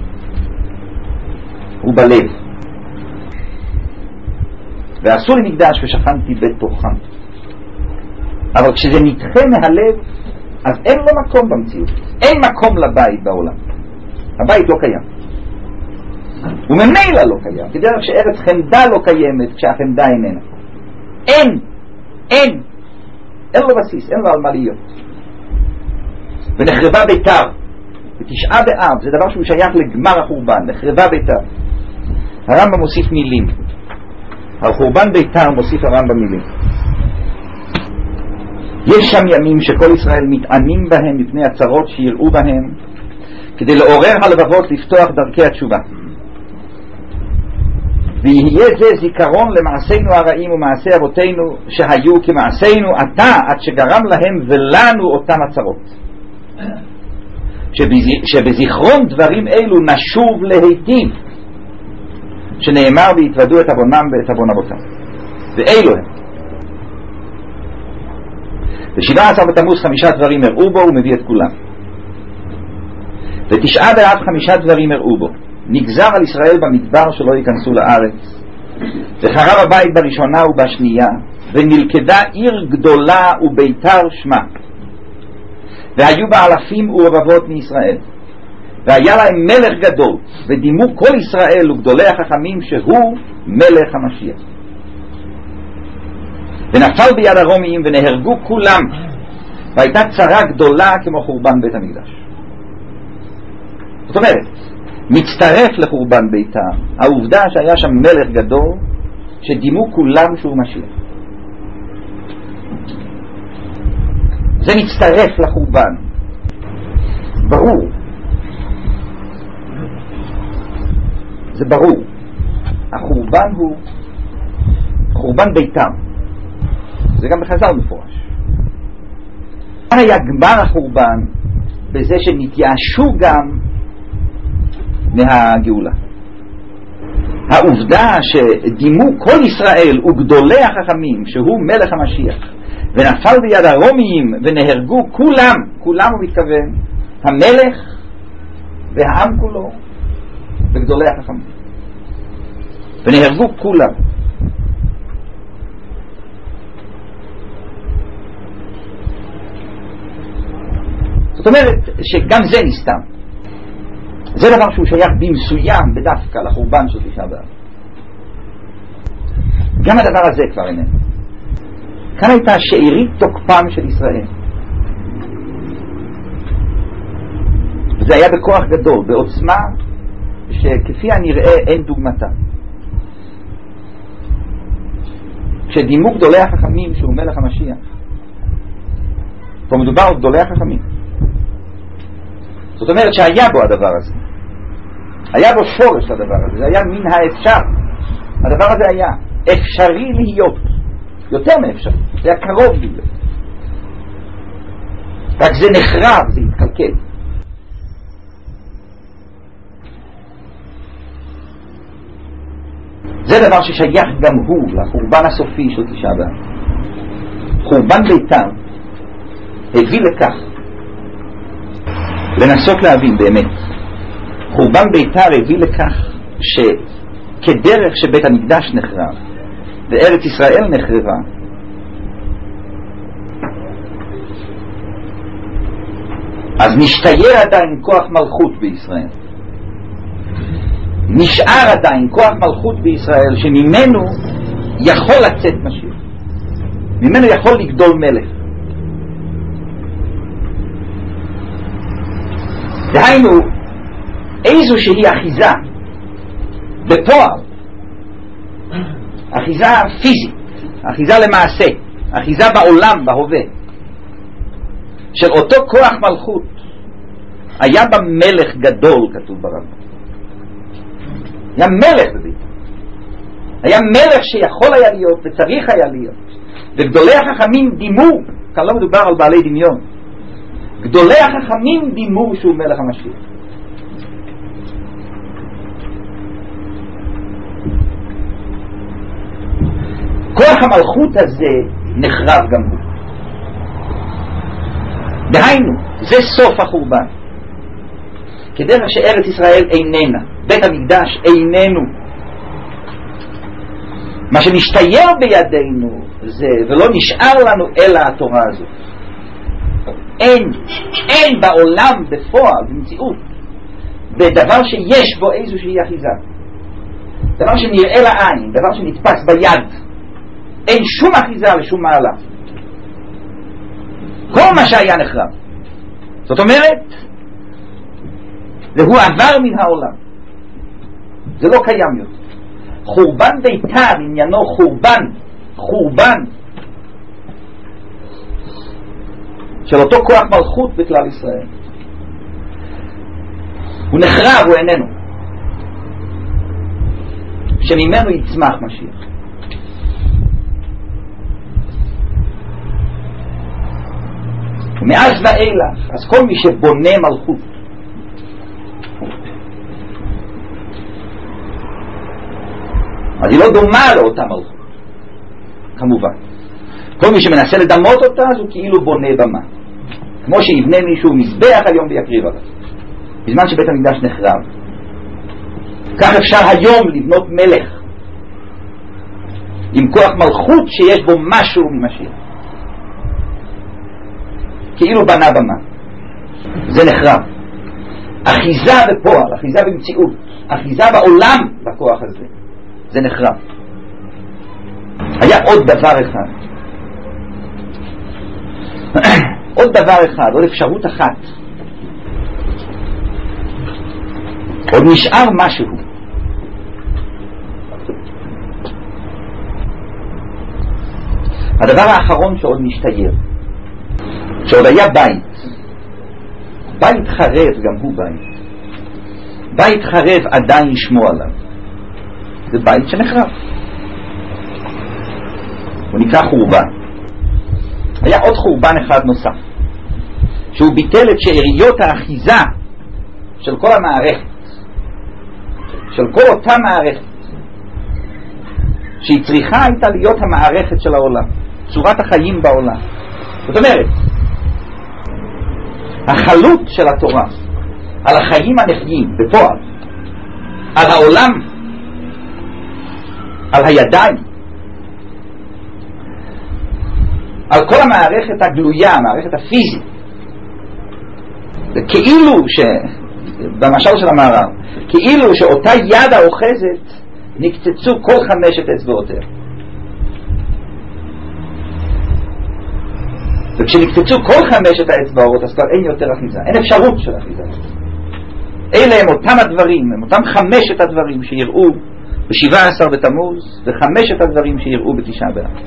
הוא בלב. ועשו לי מקדש ושכנתי בתוכם. אבל כשזה נדחה מהלב, אז אין לו מקום במציאות. אין מקום לבית בעולם. הבית לא קיים. וממילא לא קיים. כדרך שארץ חמדה לא קיימת כשהחמדה איננה. אין. אין. אין לו בסיס. אין לו על מה להיות. ונחרבה ביתר. בתשעה באב. זה דבר שהוא שייך לגמר החורבן. נחרבה ביתר. הרמב"ם מוסיף מילים. על חורבן ביתר מוסיף הרמב"ם מילים. יש שם ימים שכל ישראל מתענים בהם מפני הצרות שיראו בהם, כדי לעורר הלבבות לפתוח דרכי התשובה. ויהיה זה זיכרון למעשינו הרעים ומעשי אבותינו שהיו כמעשינו עתה, עד שגרם להם ולנו אותם הצרות. שבזיכרון דברים אלו נשוב להיטיב, שנאמר והתוודו את עוונם ואת עוון אבותם. ואלו הם. ושבעה עשר בתמוז חמישה דברים הראו בו, הוא מביא את כולם. ותשעה באב חמישה דברים הראו בו. נגזר על ישראל במדבר שלא ייכנסו לארץ, וחרב הבית בראשונה ובשנייה, ונלכדה עיר גדולה וביתר שמה, והיו בה אלפים ורבבות מישראל, והיה להם מלך גדול, ודימו כל ישראל וגדולי החכמים שהוא מלך המשיח. ונפל ביד הרומיים ונהרגו כולם, והייתה צרה גדולה כמו חורבן בית המקדש. זאת אומרת, מצטרף לחורבן ביתם העובדה שהיה שם מלך גדול שדימו כולם שהוא משיח. זה מצטרף לחורבן. ברור, זה ברור, החורבן הוא חורבן ביתם. זה גם בחז"ל מפורש. היה גמר החורבן בזה שנתייאשו גם מהגאולה. העובדה שדימו כל ישראל וגדולי החכמים שהוא מלך המשיח, ונפל ביד הרומיים ונהרגו כולם, כולם הוא מתכוון, המלך והעם כולו וגדולי החכמים, ונהרגו כולם. זאת אומרת שגם זה נסתם. זה דבר שהוא שייך במסוים בדווקא לחורבן של תשעה באב. גם הדבר הזה כבר איננו. כאן הייתה שארית תוקפם של ישראל. זה היה בכוח גדול, בעוצמה שכפי הנראה אין דוגמתה. כשדימו גדולי החכמים שהוא מלך המשיח, פה מדובר על גדולי החכמים. זאת אומרת שהיה בו הדבר הזה, היה בו שורש לדבר הזה, זה היה מן האפשר. הדבר הזה היה אפשרי להיות, יותר מאפשרי, זה היה קרוב להיות, רק זה נחרב, זה התקלקל. זה דבר ששייך גם הוא לחורבן הסופי של תשעה באב. חורבן ביתם הביא לכך, לנסות להבין באמת, חורבן ביתר הביא לכך שכדרך שבית המקדש נחרב וארץ ישראל נחרבה, אז נשתייר עדיין כוח מלכות בישראל, נשאר עדיין כוח מלכות בישראל שממנו יכול לצאת משיח, ממנו יכול לגדול מלך. דהיינו איזושהי אחיזה בפועל, אחיזה פיזית, אחיזה למעשה, אחיזה בעולם, בהווה, של אותו כוח מלכות. היה בה מלך גדול, כתוב ברמב"ם. היה מלך בביתו, היה מלך שיכול היה להיות וצריך היה להיות, וגדולי החכמים דימו. כאן לא מדובר על בעלי דמיון, גדולי החכמים דימו שהוא מלך המשיח. כוח המלכות הזה נחרב גם הוא. דהיינו, זה סוף החורבן. כדרך שארץ ישראל איננה, בית המקדש איננו, מה שמשתייר בידינו זה, ולא נשאר לנו אלא התורה הזאת. אין, אין בעולם בפועל, במציאות, בדבר שיש בו איזושהי אחיזה, דבר שנראה לעין, דבר שנתפס ביד, אין שום אחיזה ושום מעלה. כל מה שהיה נחרב. זאת אומרת, והוא עבר מן העולם, זה לא קיים יותר. חורבן ביתר עניינו חורבן, חורבן של אותו כוח מלכות בכלל ישראל. הוא נחרב, הוא איננו, שממנו יצמח משיח. ומאז ואילך, אז כל מי שבונה מלכות אז היא לא דומה לאותה מלכות, כמובן. כל מי שמנסה לדמות אותה אז הוא כאילו בונה במה, כמו שיבנה מישהו מזבח היום ויקריב עליו, בזמן שבית המקדש נחרב. כך אפשר היום לבנות מלך עם כוח מלכות שיש בו משהו ממשיח, כאילו בנה במה. זה נחרב. אחיזה בפועל, אחיזה במציאות, אחיזה בעולם בכוח הזה, זה נחרב. היה עוד דבר אחד עוד דבר אחד, עוד אפשרות אחת, עוד נשאר משהו. הדבר האחרון שעוד משתייר, שעוד היה בית, בית חרב, גם הוא בית, בית חרב עדיין ישמוע עליו, זה בית שנחרב, הוא נקרא חורבן. היה עוד חורבן אחד נוסף, שהוא ביטל את שאריות האחיזה של כל המערכת, של כל אותה מערכת שהיא צריכה הייתה להיות המערכת של העולם, צורת החיים בעולם. זאת אומרת, החלות של התורה על החיים הנפיים בפועל, על העולם, על הידיים, על כל המערכת הגלויה, המערכת הפיזית. כאילו ש... במשל של המערב, כאילו שאותה יד האוחזת נקצצו כל חמשת אצבעותיה. וכשנקצצו כל חמשת האצבעות אז כבר אין יותר אחיזה, אין אפשרות של אחיזה. אלה הם אותם הדברים, הם אותם חמשת הדברים שיראו בשבעה עשר בתמוז, וחמשת הדברים שיראו בתשעה באב.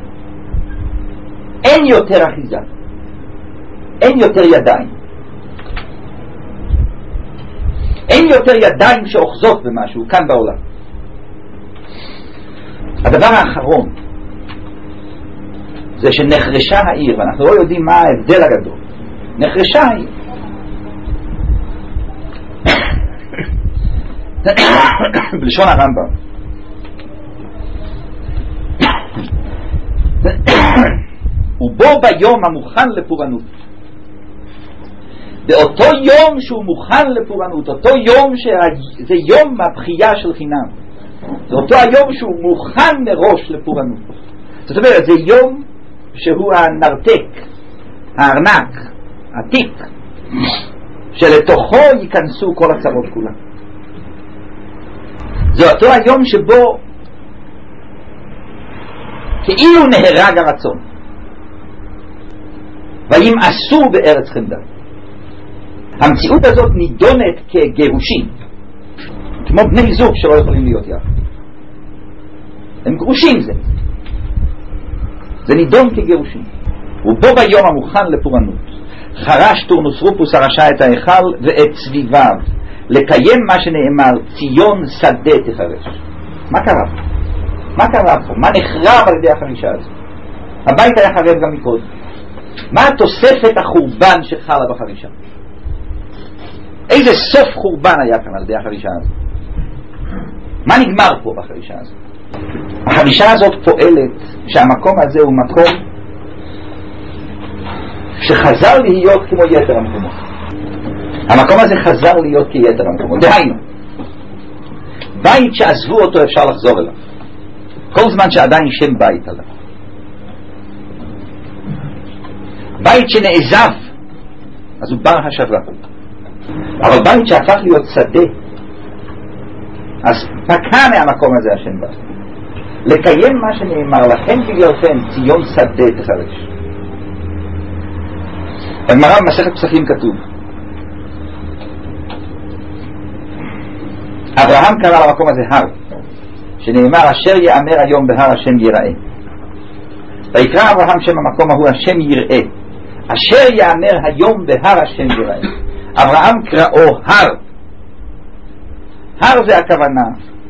אין יותר אחיזה, אין יותר ידיים, אין יותר ידיים שאוחזות במשהו כאן בעולם. הדבר האחרון זה שנחרשה העיר, ואנחנו לא יודעים מה ההבדל הגדול. נחרשה העיר. בלשון הרמב"ם, ובו ביום המוכן לפורענות. באותו יום שהוא מוכן לפורענות, אותו יום שזה יום הבחייה של חינם, זה אותו היום שהוא מוכן מראש לפורענות. זאת אומרת, זה יום שהוא הנרתק, הארנק, התיק, שלתוכו ייכנסו כל הצרות כולה. זה אותו היום שבו כאילו נהרג הרצון, ואם עשו בארץ חמדה. המציאות הזאת נידונת כגירושים, כמו בני זוג שלא יכולים להיות יחד, הם גרושים. זה זה נידון כגירושים. ובו ביום המוכן לפורענות חרש טורנוס רופוס הרשע את ההיכל ואת סביביו, לקיים מה שנאמר ציון שדה תחרש. מה קרה? מה קרה פה? מה נחרב על ידי החרישה הזאת? הבית היה חרב גם מקודם. מה התוספת החורבן שחלה בחרישה? איזה סוף חורבן היה כאן על ידי החרישה הזאת? מה נגמר פה בחרישה הזאת? החרישה הזאת פועלת שהמקום הזה הוא מקום שחזר להיות כמו יתר המקומות. המקום הזה חזר להיות כיתר המקומות. דהיינו, בית שעזבו אותו אפשר לחזור אליו כל זמן שעדיין שם בית עליו. בית שנעזב אז הוא בר השברה, אבל בית שהפך להיות שדה אז פקע מהמקום הזה השם בא. לקיים מה שנאמר לכם בגללכם ציון שדה תחרש. בגמרא במסכת פסחים כתוב, אברהם קרא למקום הזה הר, שנאמר אשר יאמר היום בהר השם יראה. ויקרא אברהם שם המקום ההוא השם יראה, אשר יאמר היום בהר השם יראה. אברהם קראו הר. הר זה הכוונה.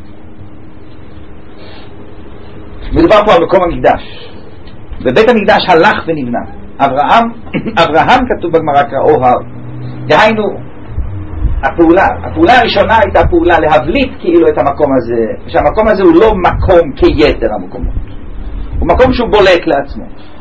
מדובר פה על מקום המקדש. בבית המקדש הלך ונבנה. אברהם, אברהם כתוב בגמרא קראו הר. דהיינו, הפעולה, הפעולה הראשונה הייתה פעולה להבליט כאילו את המקום הזה, שהמקום הזה הוא לא מקום כיתר המקומות. הוא מקום שהוא בולט לעצמו.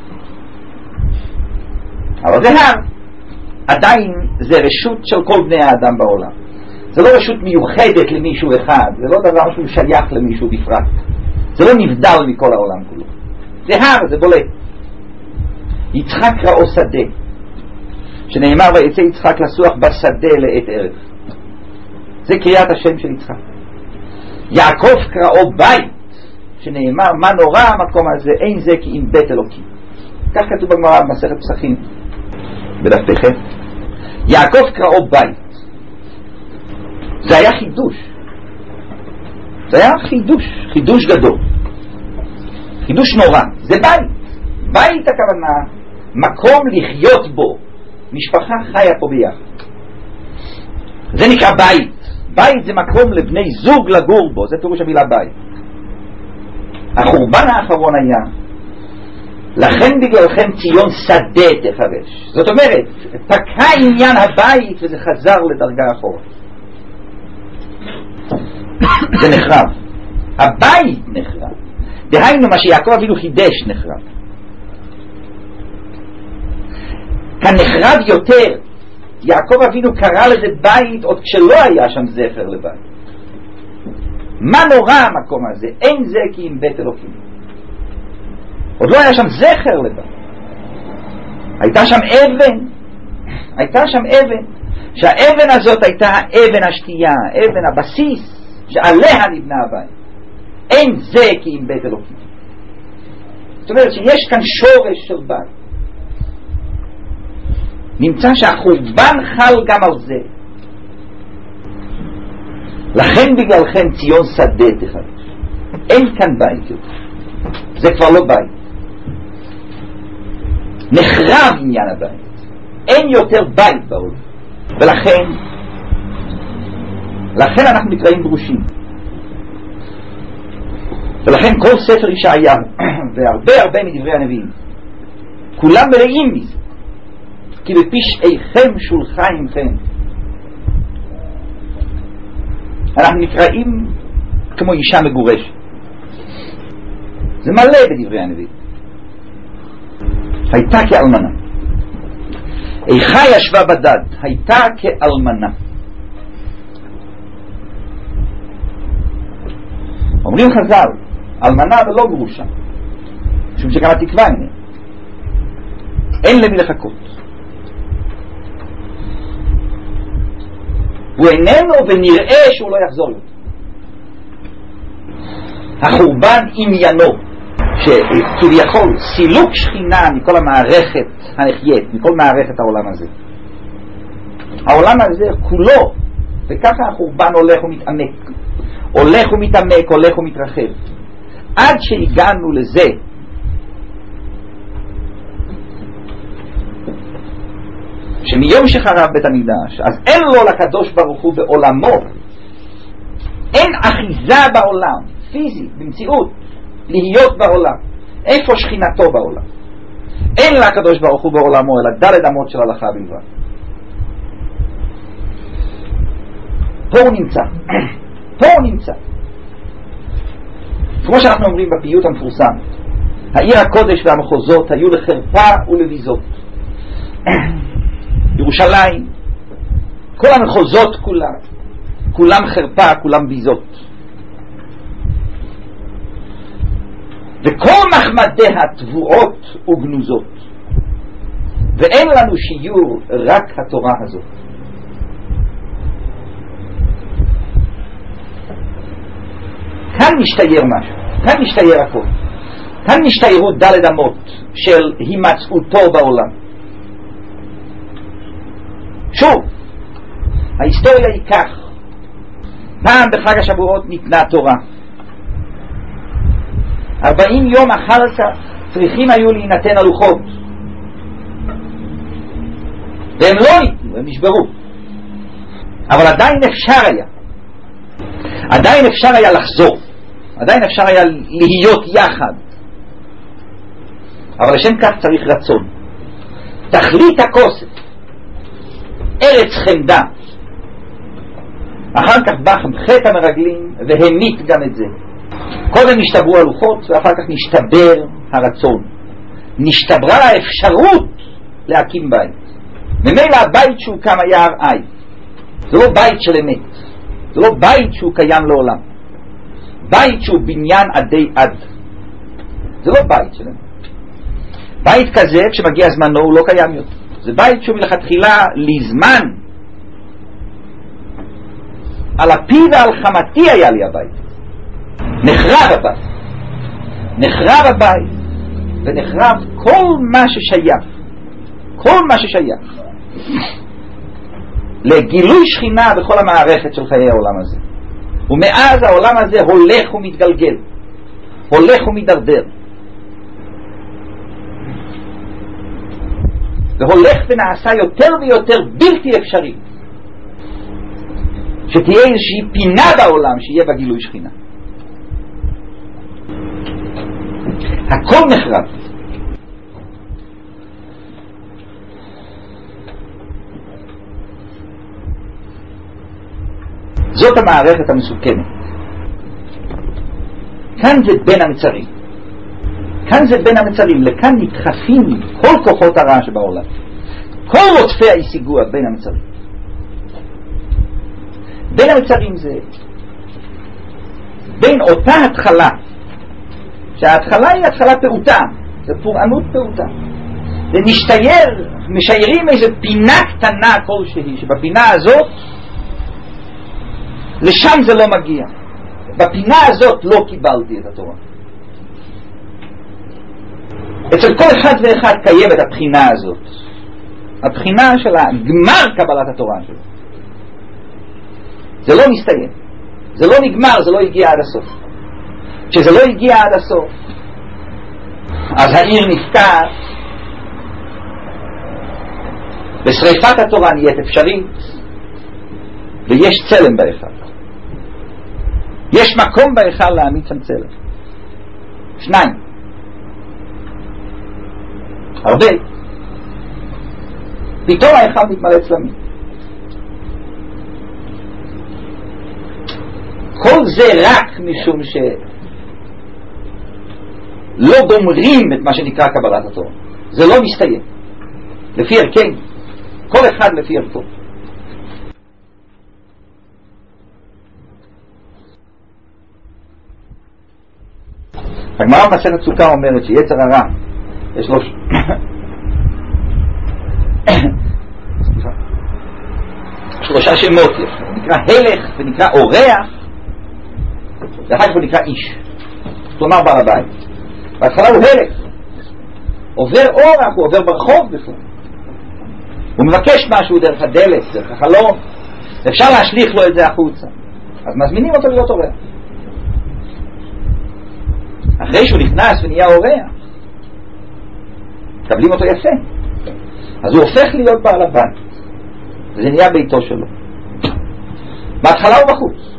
אבל זה הר. עדיין זה רשות של כל בני האדם בעולם. זה לא רשות מיוחדת למישהו אחד, זה לא דבר שהוא שייך למישהו בפרט. זה לא נבדל מכל העולם כולו. זה הר, זה בולט. יצחק קראו שדה, שנאמר ויצא יצחק לסוח בשדה לעת ערב. זה קריאת השם של יצחק. יעקב קראו בית, שנאמר מה נורא המקום הזה, אין זה כי אם בית אלוקים. כך כתוב בגמרא במסכת פסחים בדף פ"ח. יעקב קראו בית. זה היה חידוש. זה היה חידוש, חידוש גדול, חידוש נורא. זה בית. בית הכוונה מקום לחיות בו, משפחה חיה פה ביחד. זה נקרא בית. בית זה מקום לבני זוג לגור בו, זה פירוש המילה בית. החורבן האחרון היה לכן בגללכם ציון שדה תחרש. זאת אומרת, פקע עניין הבית וזה חזר לדרגה אחורה. זה נחרב. הבית נחרב. דהיינו מה שיעקב אבינו חידש נחרב. כאן נחרב יותר. יעקב אבינו קרא לזה בית עוד כשלא היה שם זכר לבית. מה נורא המקום הזה? אין זה כי אם בית אלוקים. עוד לא היה שם זכר לבית. הייתה שם אבן. הייתה שם אבן. שהאבן הזאת הייתה אבן השתייה, אבן הבסיס שעליה נבנה הבית. אין זה כי אם בית אלוקים. זאת אומרת שיש כאן שורש של בית. נמצא שהחורבן חל גם על זה. לכן בגללכם ציון שדה תחרש. אין כאן בית יותר. זה כבר לא בית. נחרב עניין הבית. אין יותר בית בעולם. ולכן לכן אנחנו נקראים דרושים. ולכן כל ספר ישעיהו והרבה הרבה מדברי הנביאים כולם מלאים מזה. כי בפשעיכם שולחה עמכם. אנחנו נקראים כמו אישה מגורשת. זה מלא בדברי הנביאים. הייתה כאלמנה. איכה ישבה בדד, הייתה כאלמנה. אומרים חז"ל, אלמנה ולא גרושה, משום שגם התקווה הנה. אין למי לחכות. הוא איננו ונראה שהוא לא יחזור יותר. החורבן עניינו שכביכול סילוק שכינה מכל המערכת הנחיית, מכל מערכת העולם הזה. העולם הזה כולו, וככה החורבן הולך ומתעמק, הולך ומתעמק, הולך ומתרחב, עד שהגענו לזה שמיום שחרב בית המקדש אז אין לו לקדוש ברוך הוא בעולמו, אין אחיזה בעולם פיזית, במציאות, להיות בעולם. איפה שכינתו בעולם? אין לה הקדוש ברוך הוא בעולמו אלא דלת אמות של הלכה בלבד. פה הוא נמצא. פה הוא נמצא. כמו שאנחנו אומרים בפיוט המפורסם, העיר הקודש והמחוזות היו לחרפה ולביזות. ירושלים, כל המחוזות כולם, כולם חרפה, כולם ביזות. וכל מחמדיה תבועות וגנוזות. ואין לנו שיעור רק התורה הזאת. כאן משתייר משהו, כאן משתייר הכל. כאן משתיירות דלת אמות של הימצאותו בעולם. שוב, ההיסטוריה היא כך. פעם בחג השבועות ניתנה תורה. ארבעים יום אחר כך צריכים היו להינתן הלוחות. והם לא ניתנו, הם נשברו. אבל עדיין אפשר היה. עדיין אפשר היה לחזור. עדיין אפשר היה להיות יחד. אבל לשם כך צריך רצון. תכלית הכוסף, ארץ חמדה. אחר כך בא חטא המרגלים והמית גם את זה. קודם נשתברו הלוחות ואחר כך נשתבר הרצון. נשתברה האפשרות להקים בית. ממילא הבית שהוא קם היה ארעי. זה לא בית של אמת. זה לא בית שהוא קיים לעולם. בית שהוא בניין עדי עד. זה לא בית של אמת. בית כזה כשמגיע זמנו הוא לא קיים יותר. זה בית שהוא מלכתחילה לזמן. על אפי ועל חמתי היה לי הבית. נחרב הבית. נחרב הבית. ונחרב כל מה ששייך. כל מה ששייך. לגילוי שכינה בכל המערכת של חיי העולם הזה. ומאז העולם הזה הולך ומתגלגל. הולך ומתדרדר. והולך ונעשה יותר ויותר בלתי אפשרי. שתהיה איזושהי פינה בעולם שיהיה בגילוי שכינה. הכל נחרב. זאת המערכת המסוכנת. כאן זה בין המצרים. כאן זה בין המצרים. לכאן נדחפים כל כוחות הרע שבעולם. כל רודפי ההשיגוע בין המצרים. בין המצרים זה בין אותה התחלה, שההתחלה היא התחלה פעוטה, זה פורענות פעוטה. ונשתייר, משיירים איזו פינה קטנה כלשהי, שבפינה הזאת לשם זה לא מגיע. בפינה הזאת לא קיבלתי את התורה. אצל כל אחד ואחד קיימת הבחינה הזאת. הבחינה של הגמר קבלת התורה שלו. זה לא מסתיים. זה לא נגמר, זה לא הגיע עד הסוף. כשזה לא הגיע עד הסוף, אז העיר נפקעת, ושריפת התורה נהיית אפשרית, ויש צלם בהיכל. יש מקום בהיכל להעמיד שם צלם. שניים. הרבה. פתאום ההיכל מתמלא צלמים. כל זה רק משום ש לא גומרים את מה שנקרא קבלת התורה. זה לא מסתיים. לפי ערכי. כל אחד לפי ערכו. הגמרא במסכת סוכה אומרת שיצר הרע יש לו שלושה שמות. הוא נקרא הלך ונקרא אורח ואחר כך הוא נקרא איש. כלומר בעל הבית. בהתחלה הוא הלך, עובר אורח, הוא עובר ברחוב בכלל, הוא מבקש משהו דרך הדלת, דרך החלום, אפשר להשליך לו את זה החוצה, אז מזמינים אותו להיות אורח. אחרי שהוא נכנס ונהיה אורח, מקבלים אותו יפה, אז הוא הופך להיות בעל הבית, וזה נהיה ביתו שלו. בהתחלה הוא בחוץ,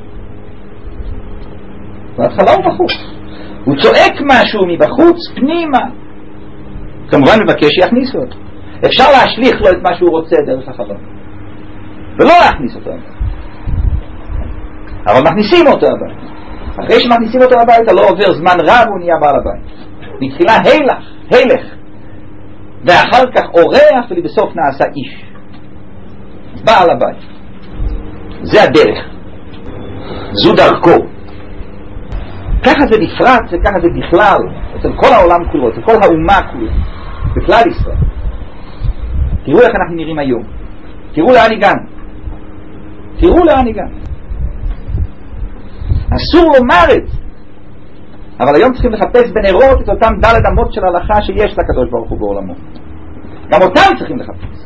בהתחלה הוא בחוץ, הוא צועק משהו מבחוץ פנימה, כמובן מבקש שיכניסו אותו. אפשר להשליך לו את מה שהוא רוצה דרך החלום ולא להכניס אותו הבית, אבל מכניסים אותו הבית. אחרי שמכניסים אותו הבית לא עובר זמן רב הוא נהיה בעל הבית. מתחילה הלך, הלך, ואחר כך אורח, ולבסוף נעשה איש, בעל הבית. זה הדרך, זו דרכו. ככה זה נפרט וככה זה בכלל אצל כל העולם כולו, אצל כל האומה כולו, בכלל ישראל. תראו איך אנחנו נראים היום, תראו לאן הגענו, תראו לאן הגענו. אסור לומר את זה, אבל היום צריכים לחפש בנרות את אותם דלת אמות של הלכה שיש לקדוש ברוך הוא בעולמו. גם אותם צריכים לחפש,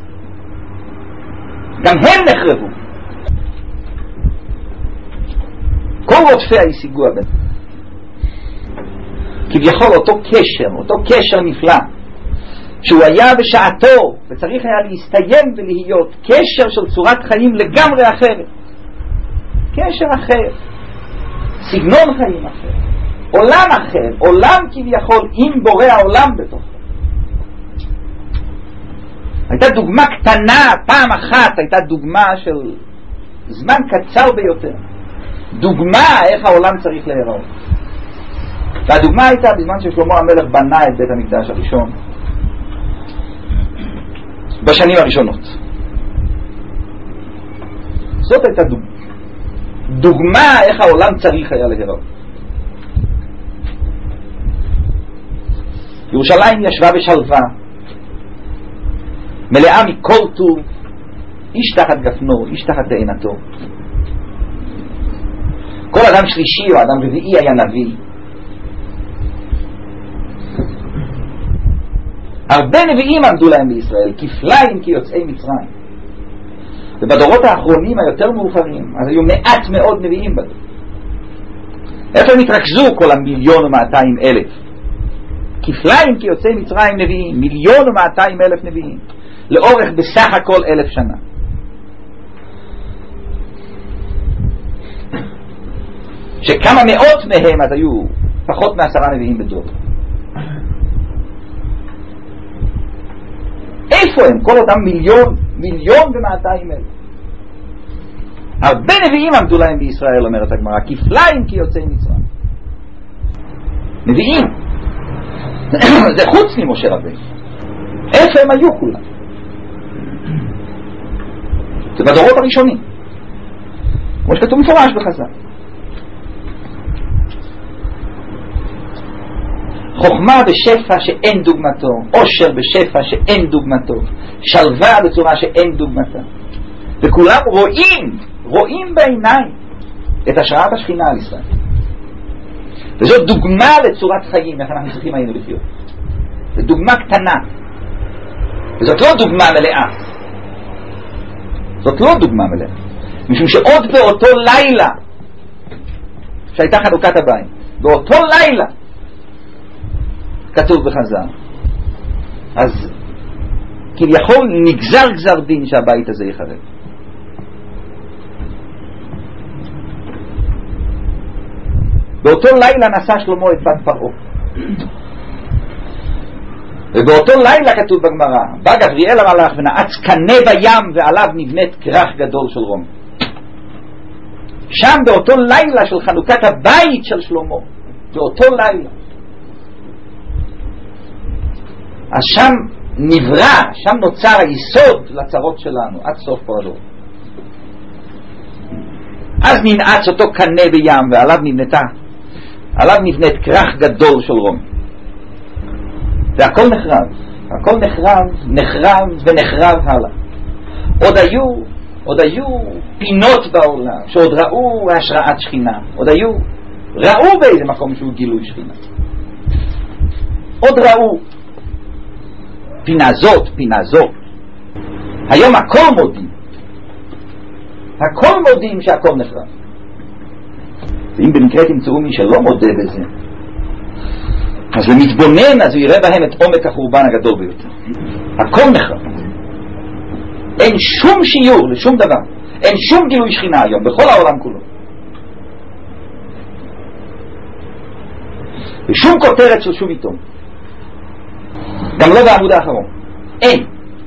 גם הם נחרבו. כל רודפי ההשיגוע בין כביכול אותו קשר, אותו קשר נפלא שהוא היה בשעתו וצריך היה להסתיים ולהיות קשר של צורת חיים לגמרי אחרת, קשר אחר, סגנון חיים אחר, עולם אחר, עולם כביכול עם בורא העולם בתוכו. הייתה דוגמה קטנה, פעם אחת הייתה דוגמה של זמן קצר ביותר, דוגמה איך העולם צריך להיראות. והדוגמה הייתה בזמן ששלמה המלך בנה את בית המקדש הראשון, בשנים הראשונות. זאת הייתה דוגמה, דוגמה איך העולם צריך היה להיראות. ירושלים ישבה בשלווה, מלאה מכל טוב, איש תחת גפנו, איש תחת תאנתו. כל אדם שלישי או אדם רביעי היה נביא. הרבה נביאים עמדו להם בישראל, כפליים כיוצאי מצרים. ובדורות האחרונים היותר מאוחרים, אז היו מעט מאוד נביאים בדור. איפה הם התרכזו כל המיליון ומאתיים אלף? כפליים כיוצאי מצרים נביאים, מיליון ומאתיים אלף נביאים, לאורך בסך הכל אלף שנה. שכמה מאות מהם אז היו פחות מעשרה נביאים בדור. איפה הם? כל אותם מיליון, מיליון ומאתיים אלף. הרבה נביאים עמדו להם בישראל, אומרת הגמרא, כפליים כיוצאי מצרים. נביאים. זה חוץ ממשה רבנו. איפה הם היו כולם? זה בדורות הראשונים, כמו שכתוב מפורש בחז"ל. חוכמה בשפע שאין דוגמתו, עושר בשפע שאין דוגמתו, שלווה בצורה שאין דוגמתה, וכולם רואים, רואים בעיניים את השראת השכינה על ישראל. וזאת דוגמה לצורת חיים, איך אנחנו צריכים היינו לחיות. זו דוגמה קטנה, וזאת לא דוגמה מלאה. זאת לא דוגמה מלאה, משום שעוד באותו לילה שהייתה חנוכת הבית, באותו לילה כתוב בחז"ל, אז כביכול נגזר גזר דין שהבית הזה יחרב. באותו לילה נשא שלמה את בת פרעה, ובאותו לילה כתוב בגמרא, בא גבריאל המלאך ונעץ קנה בים ועליו נבנית כרך גדול של רום. שם באותו לילה של חנוכת הבית של שלמה, באותו לילה, אז שם נברא, שם נוצר היסוד לצרות שלנו עד סוף פועלו. אז ננעץ אותו קנה בים ועליו נבנתה, עליו נבנית כרך גדול של רום. והכל נחרב, הכל נחרב, נחרב ונחרב הלאה. עוד היו, עוד היו פינות בעולם שעוד ראו השראת שכינה, עוד היו, ראו באיזה מקום שהוא גילוי שכינה, עוד ראו פינה זאת, פינה זאת. היום הכל מודים, הכל מודים שהכל נחרב. ואם במקרה תמצאו מי שלא מודה בזה, אז למתבונן, אז הוא יראה בהם את עומק החורבן הגדול ביותר. הכל נחרב, אין שום שיעור לשום דבר, אין שום גילוי שכינה היום בכל העולם כולו, ושום כותרת של שום עיתון, גם לא בעמוד האחרון, אין.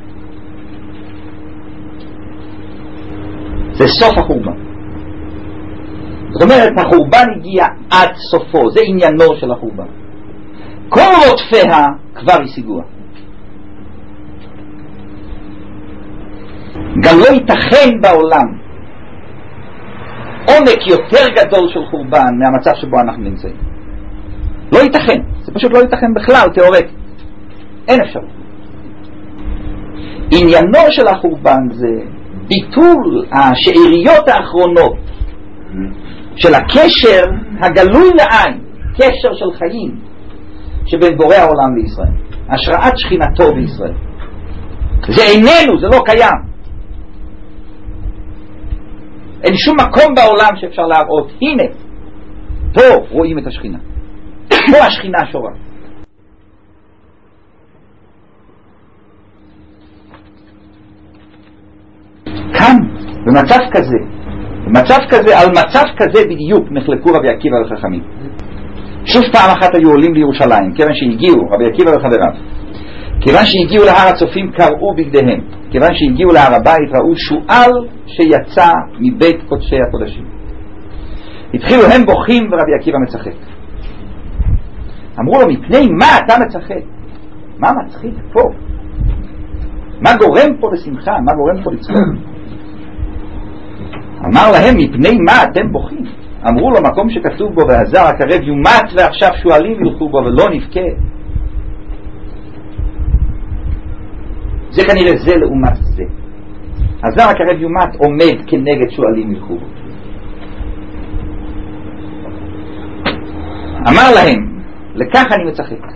זה סוף החורבן. זאת אומרת, החורבן הגיע עד סופו, זה עניינו של החורבן. כל רודפיה כבר השיגוה. גם לא ייתכן בעולם עומק יותר גדול של חורבן מהמצב שבו אנחנו נמצאים. לא ייתכן, זה פשוט לא ייתכן בכלל, תיאורטית. אין אפשרות. עניינו של החורבן זה ביטול השאריות האחרונות של הקשר הגלוי לעין, קשר של חיים שבין בורא העולם לישראל, השראת שכינתו בישראל. זה איננו, זה לא קיים. אין שום מקום בעולם שאפשר להראות, הנה, פה רואים את השכינה, פה השכינה שורה. במצב כזה, במצב כזה, על מצב כזה בדיוק נחלקו רבי עקיבא וחכמים. שוב פעם אחת היו עולים לירושלים, כיוון שהגיעו, רבי עקיבא וחבריו, כיוון שהגיעו להר הצופים קראו בגדיהם, כיוון שהגיעו להר הבית ראו שועל שיצא מבית קודשי הקודשים. התחילו הם בוכים ורבי עקיבא מצחק. אמרו לו, מפני מה אתה מצחק? מה מצחיק פה? מה גורם פה לשמחה? מה גורם פה לצחוק? אמר להם, מפני מה אתם בוכים? אמרו לו, מקום שכתוב בו והזר הקרב יומת ועכשיו שועלים ילכו בו ולא נבכה. זה כנראה זה לעומת זה. הזר הקרב יומת עומד כנגד שועלים ילכו בו. אמר להם, לכך אני מצחק.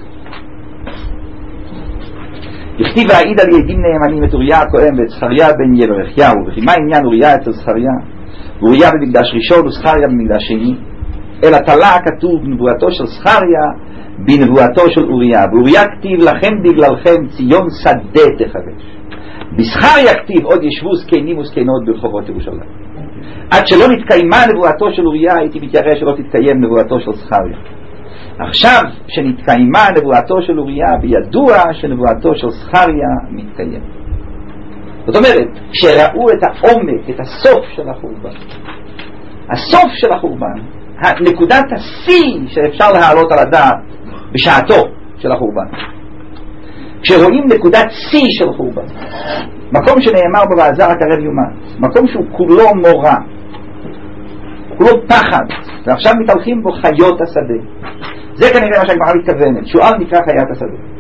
הכתיב העיד על ידים נאמנים את אוריה הכהן ואת זכריה בן יברכיהו, וכי מה עניין אוריה אצל זכריה? אוריה במקדש ראשון וזכריה במקדש שני, אלא תלה כתוב בנבואתו של זכריה בנבואתו של אוריה, ואוריה כתיב לכם בגללכם ציון שדה תחרש, בזכריה כתיב עוד ישבו זקנים וזקנות ברחובות ירושלים. עד שלא נתקיימה נבואתו של אוריה הייתי מתיירא שלא תתקיים נבואתו של זכריה. עכשיו שנתקיימה נבואתו של אוריה בידוע שנבואתו של זכריה מתקיים. זאת אומרת, כשראו את העומק, את הסוף של החורבן, הסוף של החורבן, נקודת השיא שאפשר להעלות על הדעת בשעתו של החורבן, כשרואים נקודת שיא של חורבן, מקום שנאמר בו והזר הקרב יומת, מקום שהוא כולו מורא, כולו פחד, ועכשיו מתהלכים בו חיות השדה. זה כנראה מה שהגמרא מתכוונת, שועל נקרא חיית השדה.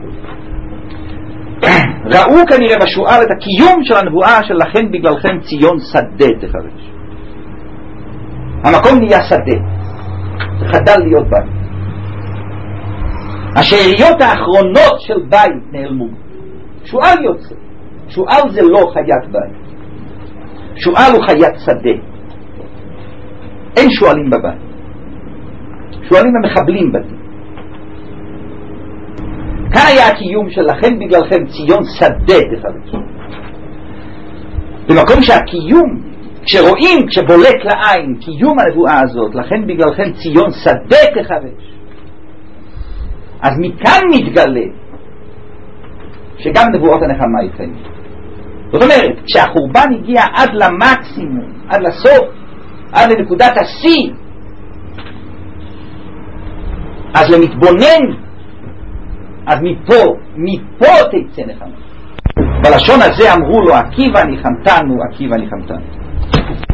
ראו כנראה בשועל את הקיום של הנבואה של לכן בגללכם ציון שדה תחרש. המקום נהיה שדה, זה חדל להיות בית. השאריות האחרונות של בית נעלמו. שועל יוצא, שועל זה לא חיית בית, שועל הוא חיית שדה. אין שועלים בבית, שועלים המחבלים בתים. כאן היה הקיום של לכן בגללכם ציון שדה תחרש. במקום שהקיום, כשרואים, כשבולט לעין קיום הנבואה הזאת, לכן בגללכם ציון שדה תחרש, אז מכאן מתגלה שגם נבואות הנחמה יתקיימו. זאת אומרת, כשהחורבן הגיע עד למקסימום, עד לסוף, עד לנקודת השיא, אז למתבונן, אז מפה, מפה תצא נחמה. בלשון הזה אמרו לו, עקיבא ניחמתנו, עקיבא ניחמתנו.